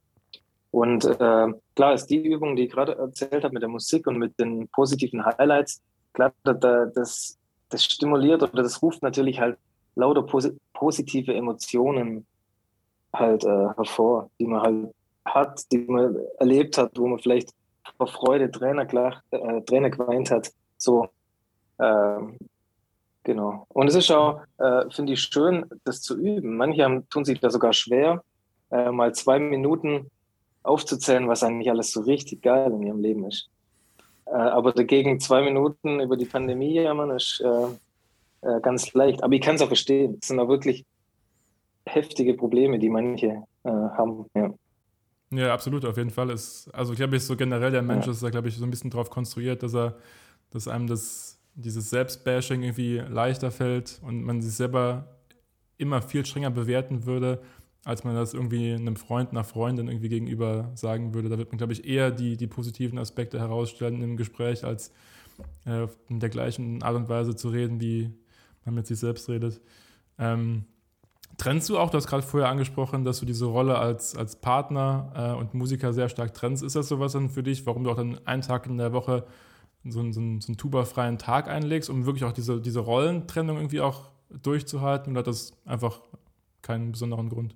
Und äh, klar ist die Übung, die ich gerade erzählt habe mit der Musik und mit den positiven Highlights, klar, das, das stimuliert oder das ruft natürlich halt lauter posi- positive Emotionen halt äh, hervor, die man halt hat, die man erlebt hat, wo man vielleicht vor Freude Tränen, klar, äh, Tränen geweint hat. So, äh, genau. Und es ist auch, äh, finde ich, schön, das zu üben. Manche haben, tun sich da sogar schwer, äh, mal zwei Minuten aufzuzählen, was eigentlich alles so richtig geil in ihrem Leben ist. Äh, aber dagegen zwei Minuten über die Pandemie jammern ist äh, äh, ganz leicht. Aber ich kann es auch verstehen. Es sind auch wirklich heftige Probleme, die manche äh, haben. Ja. Ja, absolut, auf jeden Fall. Ist, also ich glaube, ich so generell der Mensch Ja. ist da, glaube ich, so ein bisschen drauf konstruiert, dass er, dass einem das, dieses Selbstbashing irgendwie leichter fällt und man sich selber immer viel strenger bewerten würde, als man das irgendwie einem Freund, einer Freundin irgendwie gegenüber sagen würde. Da wird man, glaube ich, eher die, die positiven Aspekte herausstellen im Gespräch, als äh, in der gleichen Art und Weise zu reden, wie man mit sich selbst redet. Ähm, Trennst du auch, du hast gerade vorher angesprochen, dass du diese Rolle als, als Partner äh, und Musiker sehr stark trennst. Ist das sowas dann für dich, warum du auch dann einen Tag in der Woche so einen, so einen, so einen tuba-freien Tag einlegst, um wirklich auch diese, diese Rollentrennung irgendwie auch durchzuhalten? Oder hat das einfach keinen besonderen Grund?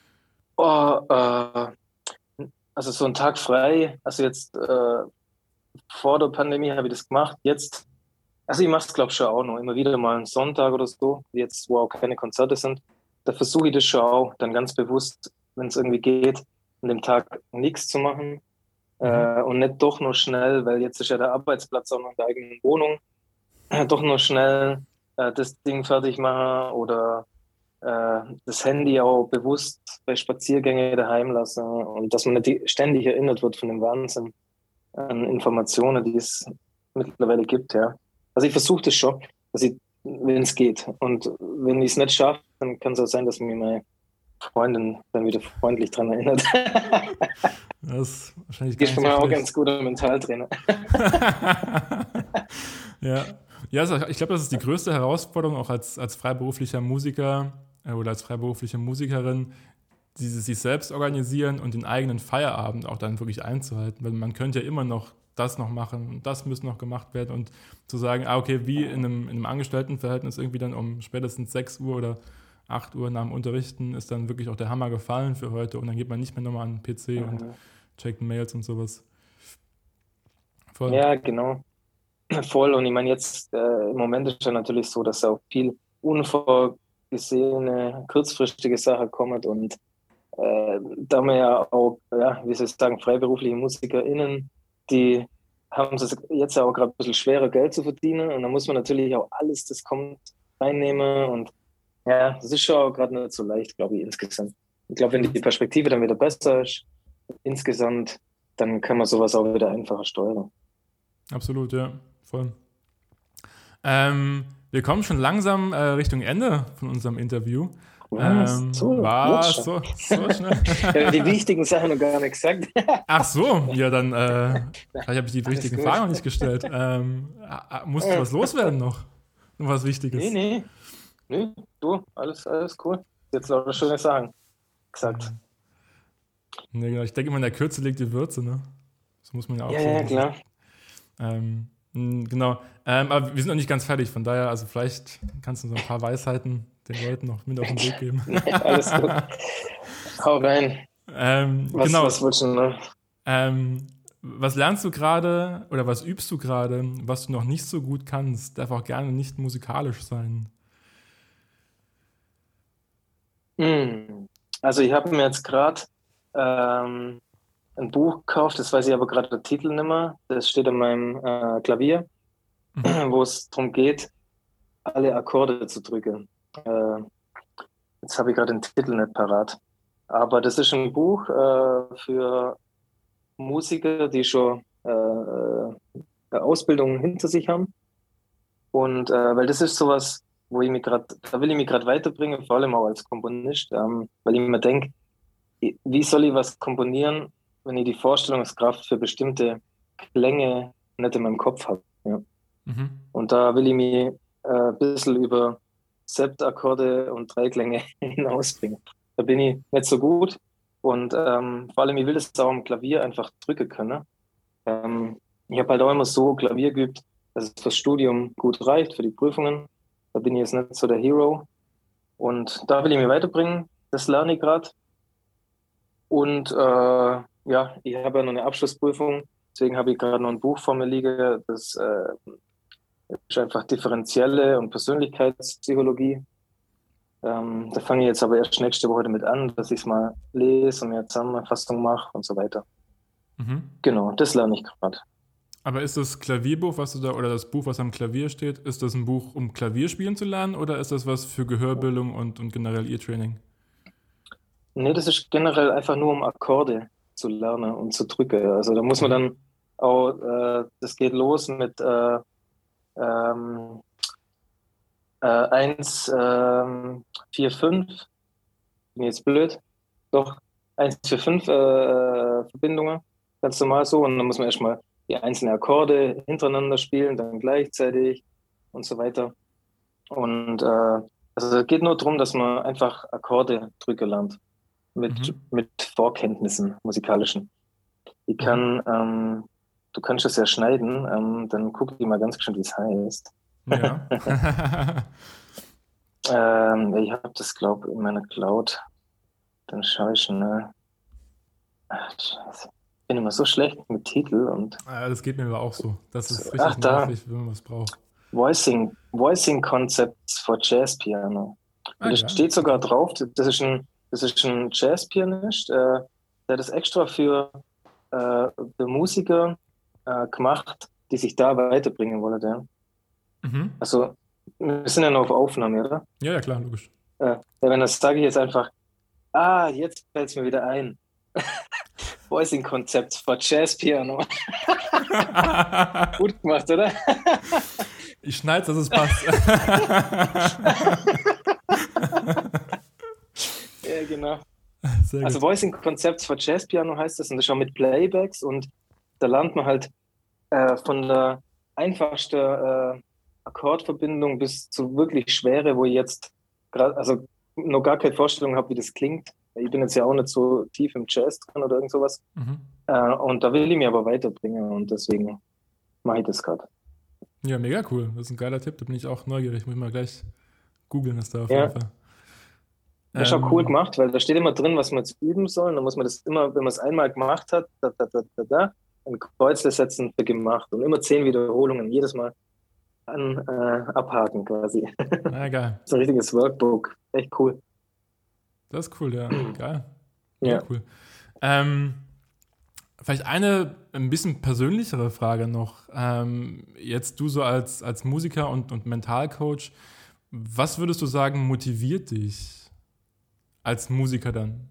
Oh, äh, also so ein Tag frei, also jetzt äh, vor der Pandemie habe ich das gemacht. Jetzt, also ich mache es glaube ich schon auch noch, immer wieder mal einen Sonntag oder so, jetzt wo auch keine Konzerte sind. Da versuche ich das schon auch, dann ganz bewusst, wenn es irgendwie geht, an dem Tag nichts zu machen. Mhm. Äh, und nicht doch nur schnell, weil jetzt ist ja der Arbeitsplatz auch noch in der eigenen Wohnung, äh, doch nur schnell äh, das Ding fertig machen oder äh, das Handy auch bewusst bei Spaziergängen daheim lassen und dass man nicht die- ständig erinnert wird von dem Wahnsinn an Informationen, die es mittlerweile gibt, ja. Also ich versuche das schon, dass ich, wenn es geht. Und wenn ich es nicht schaffe, dann kann es auch sein, dass mir meine Freundin dann wieder freundlich dran erinnert. Das ist wahrscheinlich Die gar ist nicht für mich so auch schlecht. ganz guter Mentaltrainer. Ja, ja also ich glaube, das ist die größte Herausforderung auch als, als freiberuflicher Musiker äh, oder als freiberufliche Musikerin, dieses sich selbst organisieren und den eigenen Feierabend auch dann wirklich einzuhalten, weil man könnte ja immer noch das noch machen und das müsste noch gemacht werden und zu sagen, ah okay, wie in einem, in einem Angestelltenverhältnis irgendwie dann um spätestens sechs Uhr oder acht Uhr nach dem Unterrichten ist dann wirklich auch der Hammer gefallen für heute und dann geht man nicht mehr nochmal an den P C und checkt Mails und sowas. Voll. Ja, genau. Voll. Und ich meine, jetzt äh, im Moment ist ja natürlich so, dass auch viel unvorgesehene, kurzfristige Sachen kommen und äh, da man ja auch, ja, wie soll ich sagen, freiberufliche MusikerInnen, die haben es jetzt ja auch gerade ein bisschen schwerer, Geld zu verdienen. Und da muss man natürlich auch alles, das kommt, reinnehmen. Und ja, das ist schon auch gerade nicht so leicht, glaube ich, insgesamt. Ich glaube, wenn die Perspektive dann wieder besser ist, insgesamt, dann kann man sowas auch wieder einfacher steuern. Absolut, ja, voll. Ähm, wir kommen schon langsam äh, Richtung Ende von unserem Interview. Was? Ähm, So, war jetzt so, schon. so schnell. Ja, die wichtigen Sachen noch gar nicht gesagt. Ach so, ja, dann äh, vielleicht habe ich die Alles wichtigen gut. Fragen noch nicht gestellt. Ähm, äh, musst du was loswerden noch? Noch was Wichtiges? Nee, nee. Nee, du, alles, alles cool. Jetzt lauter schöne Sachen gesagt. Nee, genau. Ich denke immer, in der Kürze liegt die Würze, ne? Das muss man ja auch Ja, so. ja, klar. Ähm, mh, genau. Ähm, aber wir sind noch nicht ganz fertig, von daher, also vielleicht kannst du so ein paar Weisheiten den Leuten noch mit auf den Weg geben. Alles gut. Hau rein. ähm, Was, genau. was willst du noch? Ähm, was lernst du gerade oder was übst du gerade, was du noch nicht so gut kannst? Darf auch gerne nicht musikalisch sein. Hm. Also ich habe mir jetzt gerade ähm, ein Buch gekauft, das weiß ich aber gerade den Titel nicht mehr. Das steht an meinem äh, Klavier, Mhm. wo es darum geht, alle Akkorde zu drücken. Äh, jetzt habe ich gerade den Titel nicht parat. Aber das ist ein Buch äh, für Musiker, die schon äh, eine Ausbildung hinter sich haben. Und äh, weil das ist sowas, wo ich mich gerade, da will ich mich gerade weiterbringen, vor allem auch als Komponist, ähm, weil ich mir denke, wie soll ich was komponieren, wenn ich die Vorstellungskraft für bestimmte Klänge nicht in meinem Kopf habe. Ja. Mhm. Und da will ich mich äh, ein bisschen über Septakkorde und Dreiklänge hinausbringen. Da bin ich nicht so gut. Und ähm, vor allem, ich will das auch am Klavier einfach drücken können. Ähm, ich habe halt auch immer so Klavier geübt, dass es fürs Studium gut reicht, für die Prüfungen. Da bin ich jetzt nicht so der Hero. Und da will ich mich weiterbringen. Das lerne ich gerade. Und äh, ja, ich habe ja noch eine Abschlussprüfung. Deswegen habe ich gerade noch ein Buch vor mir liegen. Das äh, ist einfach differenzielle und Persönlichkeitspsychologie. Ähm, da fange ich jetzt aber erst nächste Woche damit an, dass ich es mal lese und mir eine Zusammenfassung mache und so weiter. Mhm. Genau, das lerne ich gerade. Aber ist das Klavierbuch, was du da, oder das Buch, was am Klavier steht, ist das ein Buch, um Klavier spielen zu lernen, oder ist das was für Gehörbildung und, und generell Ear-Training? Nee, das ist generell einfach nur um Akkorde zu lernen und zu drücken. Also da muss man dann auch, äh, das geht los mit äh, ähm, äh, eins, ähm, vier, fünf, bin jetzt blöd, doch eins, vier, fünf äh, Verbindungen, ganz normal so. Und dann muss man erstmal die einzelnen Akkorde hintereinander spielen, dann gleichzeitig und so weiter. Und äh, also es geht nur darum, dass man einfach Akkorde drücken lernt. Mit, Mhm. mit Vorkenntnissen, musikalischen. Ich kann, ähm, du kannst das ja schneiden, ähm, dann guck ich mal ganz schön, wie es heißt. Ja. ähm, ich habe das, glaube ich, in meiner Cloud. Dann schaue ich schnell. Ach, Scheiße. Ich bin immer so schlecht mit Titel und. Ah, das geht mir aber auch so. Das ist richtig Ach, da. nervig, wenn man was braucht. Voicing, Voicing Concepts for Jazz Piano. Ah, Und da ja. steht sogar drauf, das ist ein, das ist ein Jazz-Pianist, äh, der das extra für, äh, für Musiker äh, gemacht, die sich da weiterbringen wollen. Ja. Mhm. Also, wir sind ja noch auf Aufnahme, oder? Ja, ja, klar, logisch. Äh, ja, wenn das sage ich jetzt einfach, ah, jetzt fällt es mir wieder ein. Voicing Concepts for Jazz Piano. Gut gemacht, oder? Ich schneide, dass es passt. Ja, genau. Sehr Also gut. Voicing Concepts for Jazz Piano heißt das und das ist auch mit Playbacks und da lernt man halt äh, von der einfachsten äh, Akkordverbindung bis zu wirklich schwere, wo ich jetzt gerade, also noch gar keine Vorstellung habe, wie das klingt. Ich bin jetzt ja auch nicht so tief im Jazz drin oder irgend sowas. Mhm. Äh, und da will ich mich aber weiterbringen und deswegen mache ich das gerade. Ja, mega cool. Das ist ein geiler Tipp. Da bin ich auch neugierig. Muss ich mal gleich googeln, das da auf Ja. jeden Fall. Das ist auch cool gemacht, weil da steht immer drin, was man jetzt üben soll. Dann muss man das immer, wenn man es einmal gemacht hat, da, da, da, da, da, ein Kreuzle setzen für gemacht und immer zehn Wiederholungen, jedes Mal an, äh, abhaken quasi. Na, geil. Das ist ein richtiges Workbook. Echt cool. Das ist cool, ja. Geil. Ja. Ja, cool. Ähm, vielleicht eine ein bisschen persönlichere Frage noch. Ähm, jetzt du so als, als Musiker und, und Mentalcoach, was würdest du sagen, motiviert dich als Musiker dann?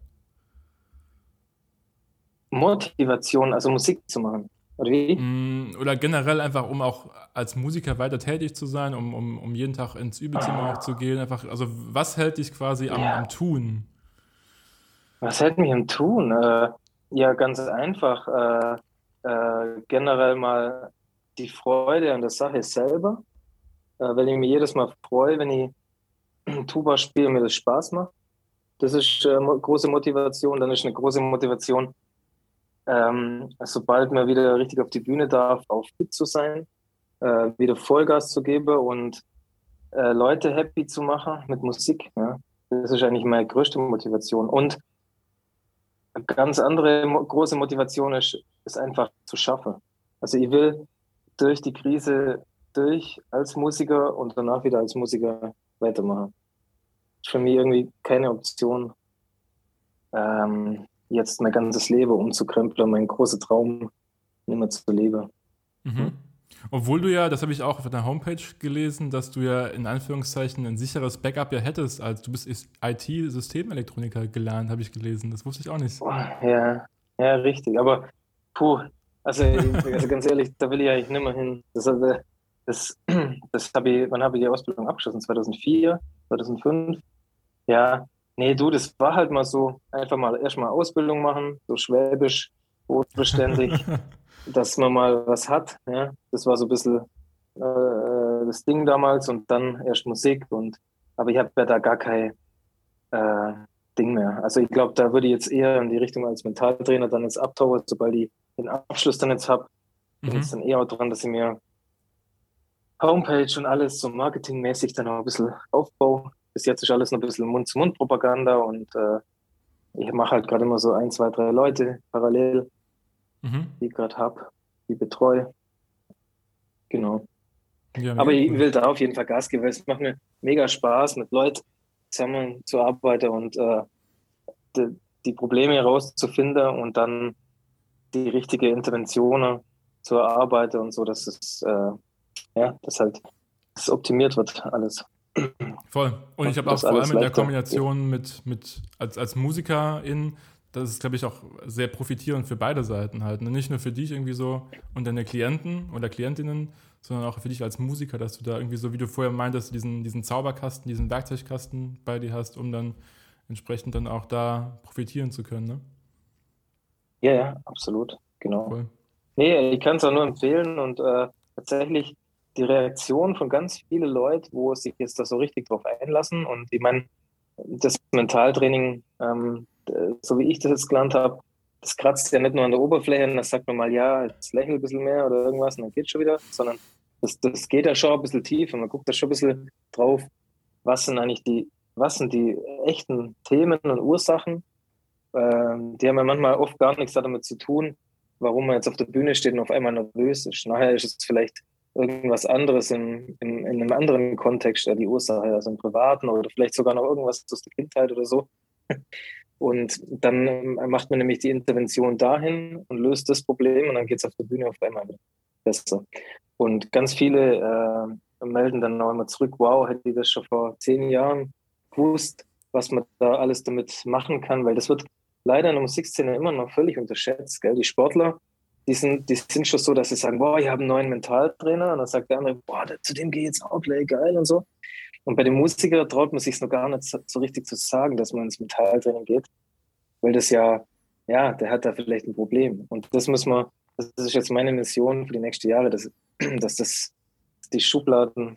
Motivation, also Musik zu machen. Oder wie? Mm, Oder generell einfach, um auch als Musiker weiter tätig zu sein, um, um, um jeden Tag ins Übezimmer auch zu gehen. Einfach, also was hält dich quasi am, Ja. am Tun? Was hält mich am Tun? Äh, ja, ganz einfach. Äh, äh, generell mal die Freude an der Sache selber. Äh, weil ich mich jedes Mal freue, wenn ich Tuba spiele und mir das Spaß macht. Das ist äh, mo- große Motivation. Dann ist eine große Motivation, ähm, sobald man wieder richtig auf die Bühne darf, auch fit zu sein, äh, wieder Vollgas zu geben und äh, Leute happy zu machen mit Musik. Ja. Das ist eigentlich meine größte Motivation. Und eine ganz andere mo große Motivation ist, ist einfach zu schaffen. Also ich will durch die Krise durch als Musiker und danach wieder als Musiker weitermachen. Ist für mich irgendwie keine Option, ähm, jetzt mein ganzes Leben umzukrempeln, mein großer Traum nicht mehr zu leben. Mhm. Obwohl du ja, das habe ich auch auf deiner Homepage gelesen, dass du ja in Anführungszeichen ein sicheres Backup ja hättest, als du bist I T-Systemelektroniker gelernt, habe ich gelesen. Das wusste ich auch nicht. Boah, ja, ja, richtig. Aber puh, also, also ganz ehrlich, da will ich eigentlich nicht mehr hin. Das, also, das, das habe ich, wann habe ich die Ausbildung abgeschlossen? zweitausendvier, zweitausendfünf? Ja, nee, du, das war halt mal so, einfach mal erstmal Ausbildung machen, so schwäbisch, bodenständig, dass man mal was hat. Ja, das war so ein bisschen äh, das Ding damals und dann erst Musik. Und aber ich habe ja da gar kein äh, Ding mehr. Also ich glaube, da würde ich jetzt eher in die Richtung als Mentaltrainer dann jetzt abtauchen, sobald ich den Abschluss dann jetzt habe, bin Mhm. ich dann eher dran, dass ich mir Homepage und alles so marketingmäßig dann auch ein bisschen aufbaue. Bis jetzt ist alles noch ein bisschen Mund-zu-Mund-Propaganda und äh, ich mache halt gerade immer so ein, zwei, drei Leute parallel, Mhm. die ich gerade habe, die betreue. Genau. Ja, mega Aber ich cool. will da auf jeden Fall Gas geben, weil es macht mir mega Spaß, mit Leuten zusammen zu arbeiten und äh, die, die Probleme herauszufinden und dann die richtige Intervention zu erarbeiten und so, dass es äh, ja, dass halt das optimiert wird alles. Voll. Und ich habe auch Das vor alles allem in der leichter. Kombination mit, mit als, als Musikerin, das ist, glaube ich, auch sehr profitierend für beide Seiten halt. Ne? Nicht nur für dich irgendwie so und deine Klienten oder Klientinnen, sondern auch für dich als Musiker, dass du da irgendwie so, wie du vorher meintest, diesen, diesen Zauberkasten, diesen Werkzeugkasten bei dir hast, um dann entsprechend dann auch da profitieren zu können. Ne? Ja, ja, absolut, genau. Voll. Nee, ich kann es auch nur empfehlen und äh, tatsächlich die Reaktion von ganz vielen Leuten, wo sich jetzt da so richtig drauf einlassen und ich meine, das Mentaltraining, ähm, äh, so wie ich das jetzt gelernt habe, das kratzt ja nicht nur an der Oberfläche und dann sagt man mal, ja, jetzt lächel ein bisschen mehr oder irgendwas und dann geht's schon wieder, sondern das, das geht ja schon ein bisschen tief und man guckt da schon ein bisschen drauf, was sind eigentlich die, was sind die echten Themen und Ursachen. Ähm, die haben ja manchmal oft gar nichts damit zu tun, warum man jetzt auf der Bühne steht und auf einmal nervös ist. Nachher ist es vielleicht irgendwas anderes in, in, in einem anderen Kontext, die Ursache, also im Privaten oder vielleicht sogar noch irgendwas aus der Kindheit oder so. Und dann macht man nämlich die Intervention dahin und löst das Problem und dann geht es auf der Bühne auf einmal besser. Und ganz viele äh, melden dann auch immer zurück, wow, hätte ich das schon vor zehn Jahren gewusst, was man da alles damit machen kann, weil das wird leider in der Musikszene immer noch völlig unterschätzt. Gell? Die Sportler, die sind, die sind schon so, dass sie sagen, boah, ich habe einen neuen Mentaltrainer und dann sagt der andere, boah, zu dem gehe ich jetzt auch play, geil und so. Und bei den Musikern traut man sich noch gar nicht so, so richtig zu sagen, dass man ins Mentaltraining geht, weil das ja, ja, der hat da vielleicht ein Problem. Und das muss man, das ist jetzt meine Mission für die nächsten Jahre, dass, dass das die Schubladen,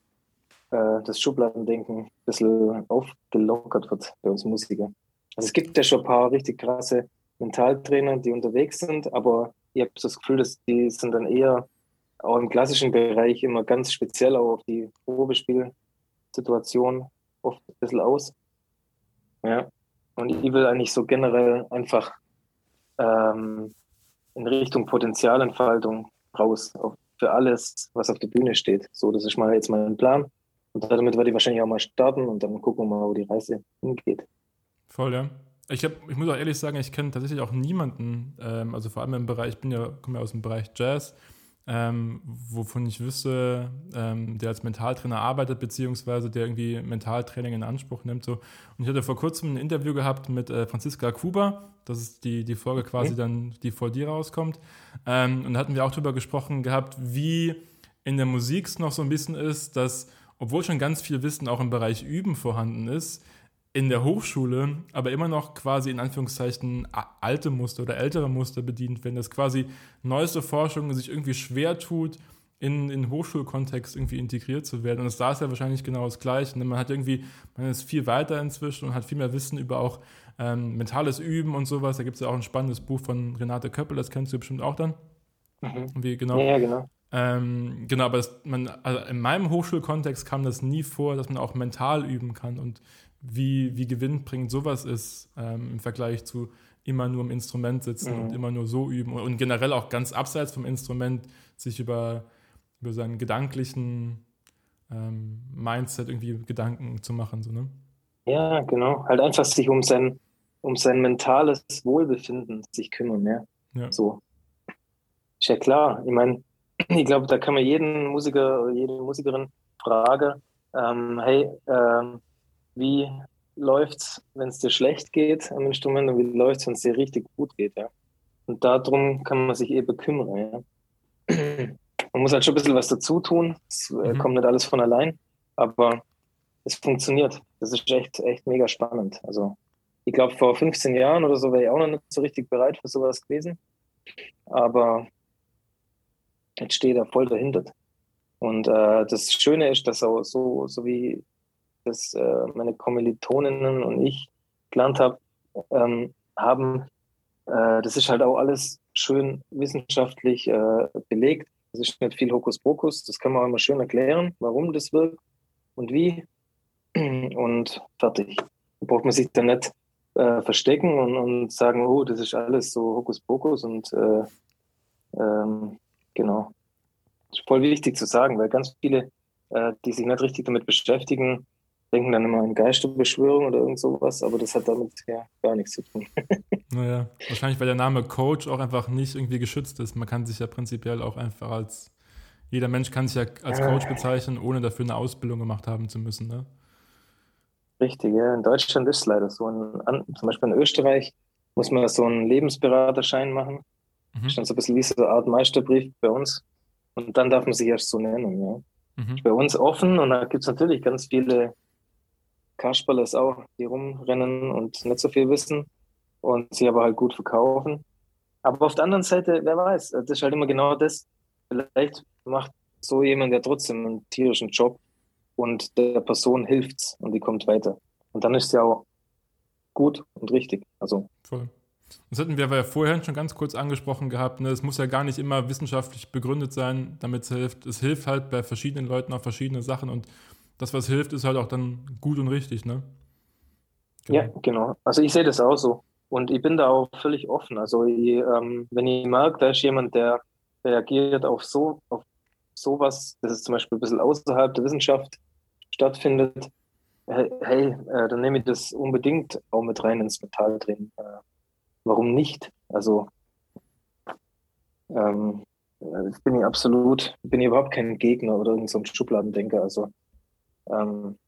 äh, das Schubladendenken ein bisschen aufgelockert wird bei uns Musikern. Also es gibt ja schon ein paar richtig krasse Mentaltrainer, die unterwegs sind, aber ich habe so das Gefühl, dass die sind dann eher auch im klassischen Bereich immer ganz speziell auch auf die Probespielsituation oft ein bisschen aus. Ja. Und ich will eigentlich so generell einfach ähm, in Richtung Potenzialentfaltung raus, auf, für alles, was auf der Bühne steht. So, das ist mal jetzt mein Plan. Und damit werde ich wahrscheinlich auch mal starten und dann gucken wir mal, wo die Reise hingeht. Voll, ja. Ich, hab, ich muss auch ehrlich sagen, ich kenne tatsächlich auch niemanden, ähm, also vor allem im Bereich, ich bin ja, komme ja aus dem Bereich Jazz, ähm, wovon ich wüsste, ähm, der als Mentaltrainer arbeitet, beziehungsweise der irgendwie Mentaltraining in Anspruch nimmt. So. Und ich hatte vor kurzem ein Interview gehabt mit äh, Franziska Kuba, das ist die, die Folge quasi Mhm. dann, die vor dir rauskommt. Ähm, und da hatten wir auch drüber gesprochen gehabt, wie in der Musik es noch so ein bisschen ist, dass, obwohl schon ganz viel Wissen auch im Bereich Üben vorhanden ist, in der Hochschule aber immer noch quasi in Anführungszeichen alte Muster oder ältere Muster bedient werden, dass quasi neueste Forschung sich irgendwie schwer tut, in den Hochschulkontext irgendwie integriert zu werden. Und das da ist ja wahrscheinlich genau das Gleiche. Man hat irgendwie, man ist viel weiter inzwischen und hat viel mehr Wissen über auch ähm, mentales Üben und sowas. Da gibt es ja auch ein spannendes Buch von Renate Köppel, das kennst du bestimmt auch dann. Mhm. Wie, genau. Ja, ja, genau. Ähm, genau, aber das, man, also in meinem Hochschulkontext kam das nie vor, dass man auch mental üben kann und wie, wie gewinnbringend sowas ist ähm, im Vergleich zu immer nur im Instrument sitzen Mhm. und immer nur so üben und, und generell auch ganz abseits vom Instrument sich über, über seinen gedanklichen ähm, Mindset irgendwie Gedanken zu machen. So, ne? Ja, genau. Halt einfach sich um sein, um sein mentales Wohlbefinden sich kümmern, ja. Ja. So. Ist ja klar. Ich meine, ich glaube, da kann man jeden Musiker oder jede Musikerin fragen, ähm, hey, ähm, wie läuft's, wenn es dir schlecht geht am Instrument und wie läuft's, wenn es dir richtig gut geht, ja? Und darum kann man sich eben kümmern, ja. Man muss halt schon ein bisschen was dazu tun. Es äh, Mhm. kommt nicht alles von allein, aber es funktioniert. Das ist echt, echt mega spannend. Also, ich glaube, vor fünfzehn Jahren oder so wäre ich auch noch nicht so richtig bereit für sowas gewesen. Aber jetzt stehe ich da voll dahinter. Und äh, das Schöne ist, dass auch so, so wie das äh, meine Kommilitoninnen und ich gelernt hab, ähm, haben, äh, das ist halt auch alles schön wissenschaftlich äh, belegt. Das ist nicht viel Hokuspokus. Das kann man auch immer schön erklären, warum das wirkt und wie. Und fertig. Da braucht man sich dann nicht äh, verstecken und, und sagen, oh, das ist alles so Hokuspokus und äh, ähm, genau. Das ist voll wichtig zu sagen, weil ganz viele, äh, die sich nicht richtig damit beschäftigen, denken dann immer an Geisterbeschwörung oder irgend sowas, aber das hat damit ja gar nichts zu tun. Naja, wahrscheinlich, weil der Name Coach auch einfach nicht irgendwie geschützt ist. Man kann sich ja prinzipiell auch einfach als, jeder Mensch kann sich ja als Coach bezeichnen, ohne dafür eine Ausbildung gemacht haben zu müssen, ne? Richtig, ja. In Deutschland ist es leider so. In, an, zum Beispiel in Österreich muss man so einen Lebensberaterschein machen. Mhm. Das ist dann so ein bisschen wie so eine Art Meisterbrief bei uns. Und dann darf man sich erst so nennen, ja. Mhm. Bei uns offen und da gibt es natürlich ganz viele Kasperles auch, die rumrennen und nicht so viel wissen und sie aber halt gut verkaufen. Aber auf der anderen Seite, wer weiß, das ist halt immer genau das. Vielleicht macht so jemand ja trotzdem einen tierischen Job und der Person hilft's und die kommt weiter. Und dann ist es ja auch gut und richtig. Also Voll. Das hatten wir aber ja vorhin schon ganz kurz angesprochen gehabt. Ne? Es muss ja gar nicht immer wissenschaftlich begründet sein, damit es hilft. Es hilft halt bei verschiedenen Leuten auf verschiedene Sachen und das, was hilft, ist halt auch dann gut und richtig, ne? Genau. ja, genau. Also ich sehe das auch so. Und ich bin da auch völlig offen. Also ich, ähm, wenn ich merke, da ist jemand, der reagiert auf so, auf sowas, das ist zum Beispiel ein bisschen außerhalb der Wissenschaft stattfindet, hey, hey äh, dann nehme ich das unbedingt auch mit rein ins Metalltraining. Äh, warum nicht? Also ähm, äh, bin ich absolut, bin ich überhaupt kein Gegner oder irgend so ein Schubladendenker. Also ähm,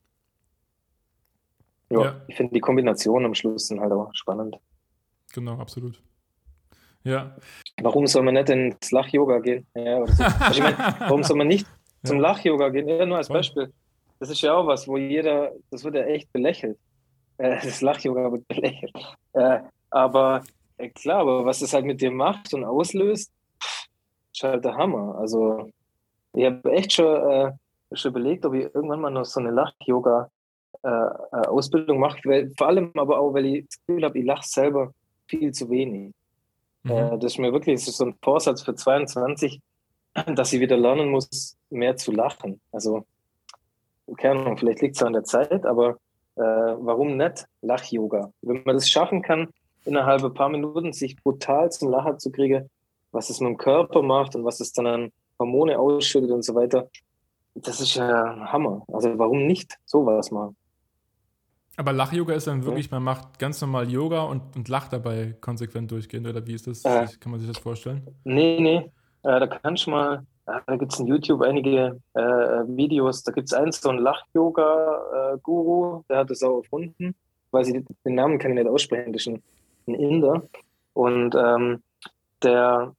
ja, Ja. ich finde die Kombination am Schluss sind halt auch spannend. Genau, absolut. Ja. Warum soll man nicht ins Lach-Yoga gehen? Ja, oder so. Also ich meine, warum soll man nicht zum Ja. Lach-Yoga gehen? Ja, nur als Voll. Beispiel. Das ist ja auch was, wo jeder, das wird ja echt belächelt. Äh, das Lach-Yoga wird belächelt. Äh, aber äh, klar, aber was es halt mit dir macht und auslöst, pff, ist halt der Hammer. Also ich habe echt schon, äh, schon überlegt, ob ich irgendwann mal noch so eine Lach-Yoga-Ausbildung äh, mache. Weil, vor allem aber auch, weil ich das Gefühl habe, ich lache selber viel zu wenig. Mhm. Äh, das ist mir wirklich, das ist so ein Vorsatz für zweiundzwanzig, dass ich wieder lernen muss, mehr zu lachen. Also, keine Ahnung, vielleicht liegt es an der Zeit, aber äh, warum nicht Lach-Yoga? Wenn man das schaffen kann, innerhalb ein paar Minuten sich brutal zum Lachen zu kriegen, was es mit dem Körper macht und was es dann an Hormone ausschüttet und so weiter, das ist ja ein Hammer. Also warum nicht sowas machen? Aber Lach-Yoga ist dann wirklich, man macht ganz normal Yoga und, und lacht dabei konsequent durchgehend, oder wie ist das? Äh, Kann man sich das vorstellen? Nee, nee, äh, da kannst du mal, äh, da gibt es in YouTube einige äh, Videos, da gibt es einen, so einen Lach-Yoga-Guru, der hat das auch erfunden, weil ich den Namen kann ich nicht aussprechen, das ist ein, ein Inder und ähm, der,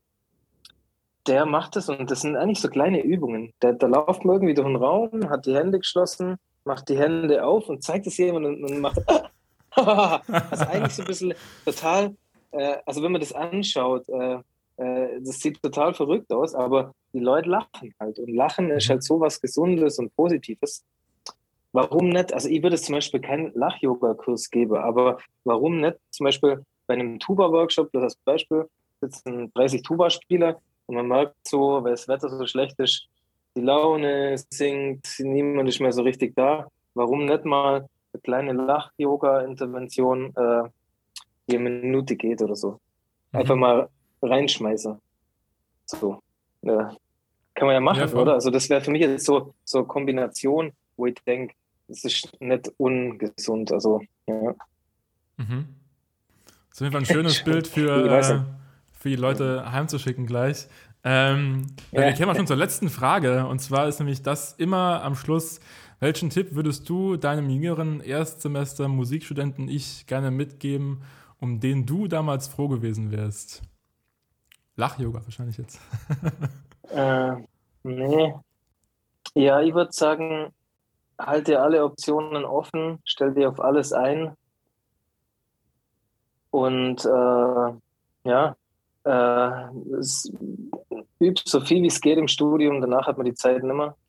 der macht das und das sind eigentlich so kleine Übungen. Der, da läuft man irgendwie durch den Raum, hat die Hände geschlossen, macht die Hände auf und zeigt es jemandem und, und macht also eigentlich so ein bisschen total, äh, also wenn man das anschaut, äh, äh, das sieht total verrückt aus, aber die Leute lachen halt und Lachen ist halt so was Gesundes und Positives. Warum nicht? Also ich würde zum Beispiel keinen Lach-Yoga-Kurs geben, aber warum nicht zum Beispiel bei einem Tuba-Workshop, das als Beispiel, sitzen dreißig Tuba-Spieler und man merkt so, weil das Wetter so schlecht ist, die Laune sinkt, niemand ist mehr so richtig da. Warum nicht mal eine kleine Lach-Yoga-Intervention, äh, die eine Minute geht oder so? Einfach Mhm. mal reinschmeißen. So. Ja. Kann man ja machen, Ja, voll. oder? Also das wäre für mich jetzt so so eine Kombination, wo ich denke, das ist nicht ungesund. Also, ja. Mhm. Das ist auf jeden Fall ein schönes Bild Ich weiß für, äh, nicht. für die Leute heimzuschicken gleich. Ähm, Ja. Wir kommen schon zur letzten Frage. Und zwar ist nämlich das immer am Schluss: Welchen Tipp würdest du deinem jüngeren Erstsemester Musikstudenten ich gerne mitgeben, um den du damals froh gewesen wärst? Lach-Yoga wahrscheinlich jetzt. Äh, nee. Ja, ich würde sagen, halt dir alle Optionen offen, stell dir auf alles ein und äh, ja, äh, es, üb so viel wie es geht im Studium, danach hat man die Zeit nicht mehr.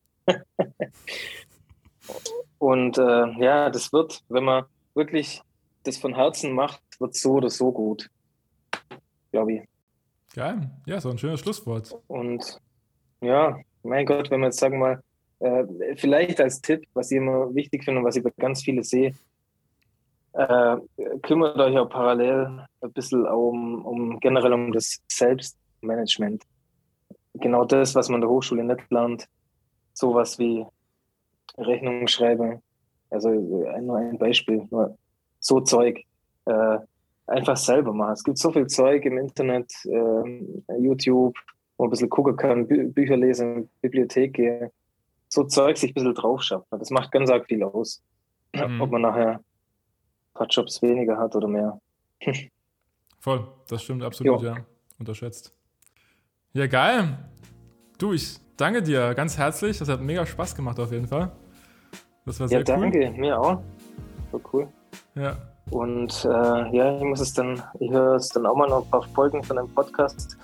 Und äh, ja, das wird, wenn man wirklich das von Herzen macht, wird so oder so gut, glaube ich. Geil. Ja, so ein schönes Schlusswort. Und ja, mein Gott, wenn wir jetzt sagen wir mal, äh, vielleicht als Tipp, was ich immer wichtig finde und was ich bei ganz vielen sehe, äh, kümmert euch auch parallel ein bisschen um, um generell um das Selbstmanagement. Genau das, was man an der Hochschule nicht lernt, sowas wie Rechnungen schreiben, also nur ein Beispiel, nur so Zeug, äh, einfach selber machen. Es gibt so viel Zeug im Internet, äh, YouTube, wo man ein bisschen gucken kann, Bü- Bücher lesen, Bibliothek gehen, so Zeug sich ein bisschen drauf schafft. Das macht ganz arg viel aus, Mhm. ob man nachher ein paar Jobs weniger hat oder mehr. Voll, das stimmt absolut, Jo. ja. Unterschätzt. Ja, geil. Du, ich danke dir ganz herzlich. Das hat mega Spaß gemacht auf jeden Fall. Das war sehr Ja, danke, mir auch. So cool. cool. Ja. Und äh, ja, ich muss es dann, ich höre es dann auch mal noch ein paar Folgen von einem Podcast.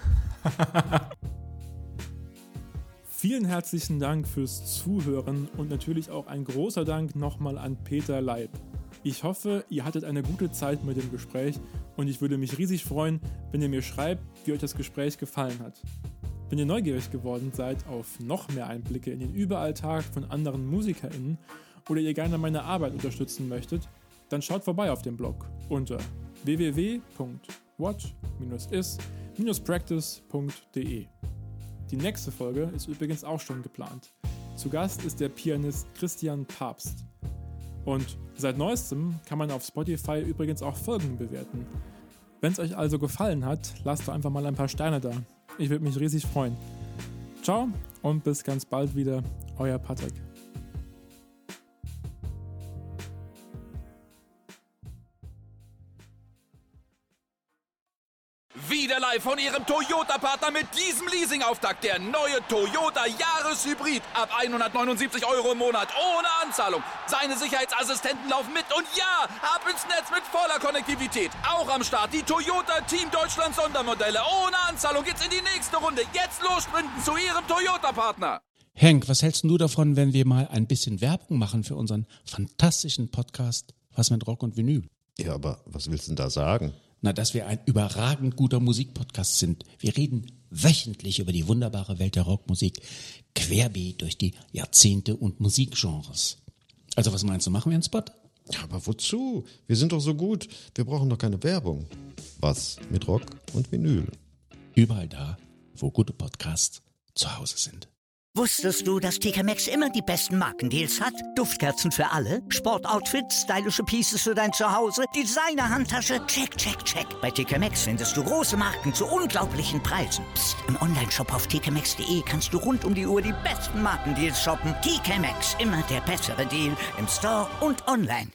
Vielen herzlichen Dank fürs Zuhören und natürlich auch ein großer Dank nochmal an Peter Leib. Ich hoffe, ihr hattet eine gute Zeit mit dem Gespräch und ich würde mich riesig freuen, wenn ihr mir schreibt, wie euch das Gespräch gefallen hat. Wenn ihr neugierig geworden seid auf noch mehr Einblicke in den Überalltag von anderen MusikerInnen oder ihr gerne meine Arbeit unterstützen möchtet, dann schaut vorbei auf dem Blog unter w w w punkt what is practice punkt d e. Die nächste Folge ist übrigens auch schon geplant. Zu Gast ist der Pianist Christian Papst. Und seit neuestem kann man auf Spotify übrigens auch Folgen bewerten. Wenn es euch also gefallen hat, lasst doch einfach mal ein paar Sterne da. Ich würde mich riesig freuen. Ciao und bis ganz bald wieder. Euer Patrick. Wieder live von Ihrem Toyota-Partner mit diesem Leasing-Auftakt. Der neue Toyota Jahreshybrid. Ab hundertneunundsiebzig Euro im Monat. Ohne Anzahlung. Seine Sicherheitsassistenten laufen mit. Und ja, ab ins Netz mit voller Konnektivität. Auch am Start die Toyota Team Deutschland Sondermodelle. Ohne Anzahlung geht's in die nächste Runde. Jetzt los sprinten zu Ihrem Toyota-Partner. Henk, was hältst du davon, wenn wir mal ein bisschen Werbung machen für unseren fantastischen Podcast Was mit Rock und Vinyl? Ja, aber was willst du denn da sagen? Na, dass wir ein überragend guter Musikpodcast sind. Wir reden wöchentlich über die wunderbare Welt der Rockmusik, querbeet durch die Jahrzehnte und Musikgenres. Also was meinst du, machen wir einen Spot? Ja, aber wozu? Wir sind doch so gut. Wir brauchen doch keine Werbung. Was mit Rock und Vinyl? Überall da, wo gute Podcasts zu Hause sind. Wusstest du, dass T K Maxx immer die besten Markendeals hat? Duftkerzen für alle, Sportoutfits, stylische Pieces für dein Zuhause, Designer-Handtasche, check, check, check. Bei T K Maxx findest du große Marken zu unglaublichen Preisen. Psst. im Onlineshop auf t k maxx punkt d e kannst du rund um die Uhr die besten Markendeals shoppen. T K Maxx, immer der bessere Deal im Store und online.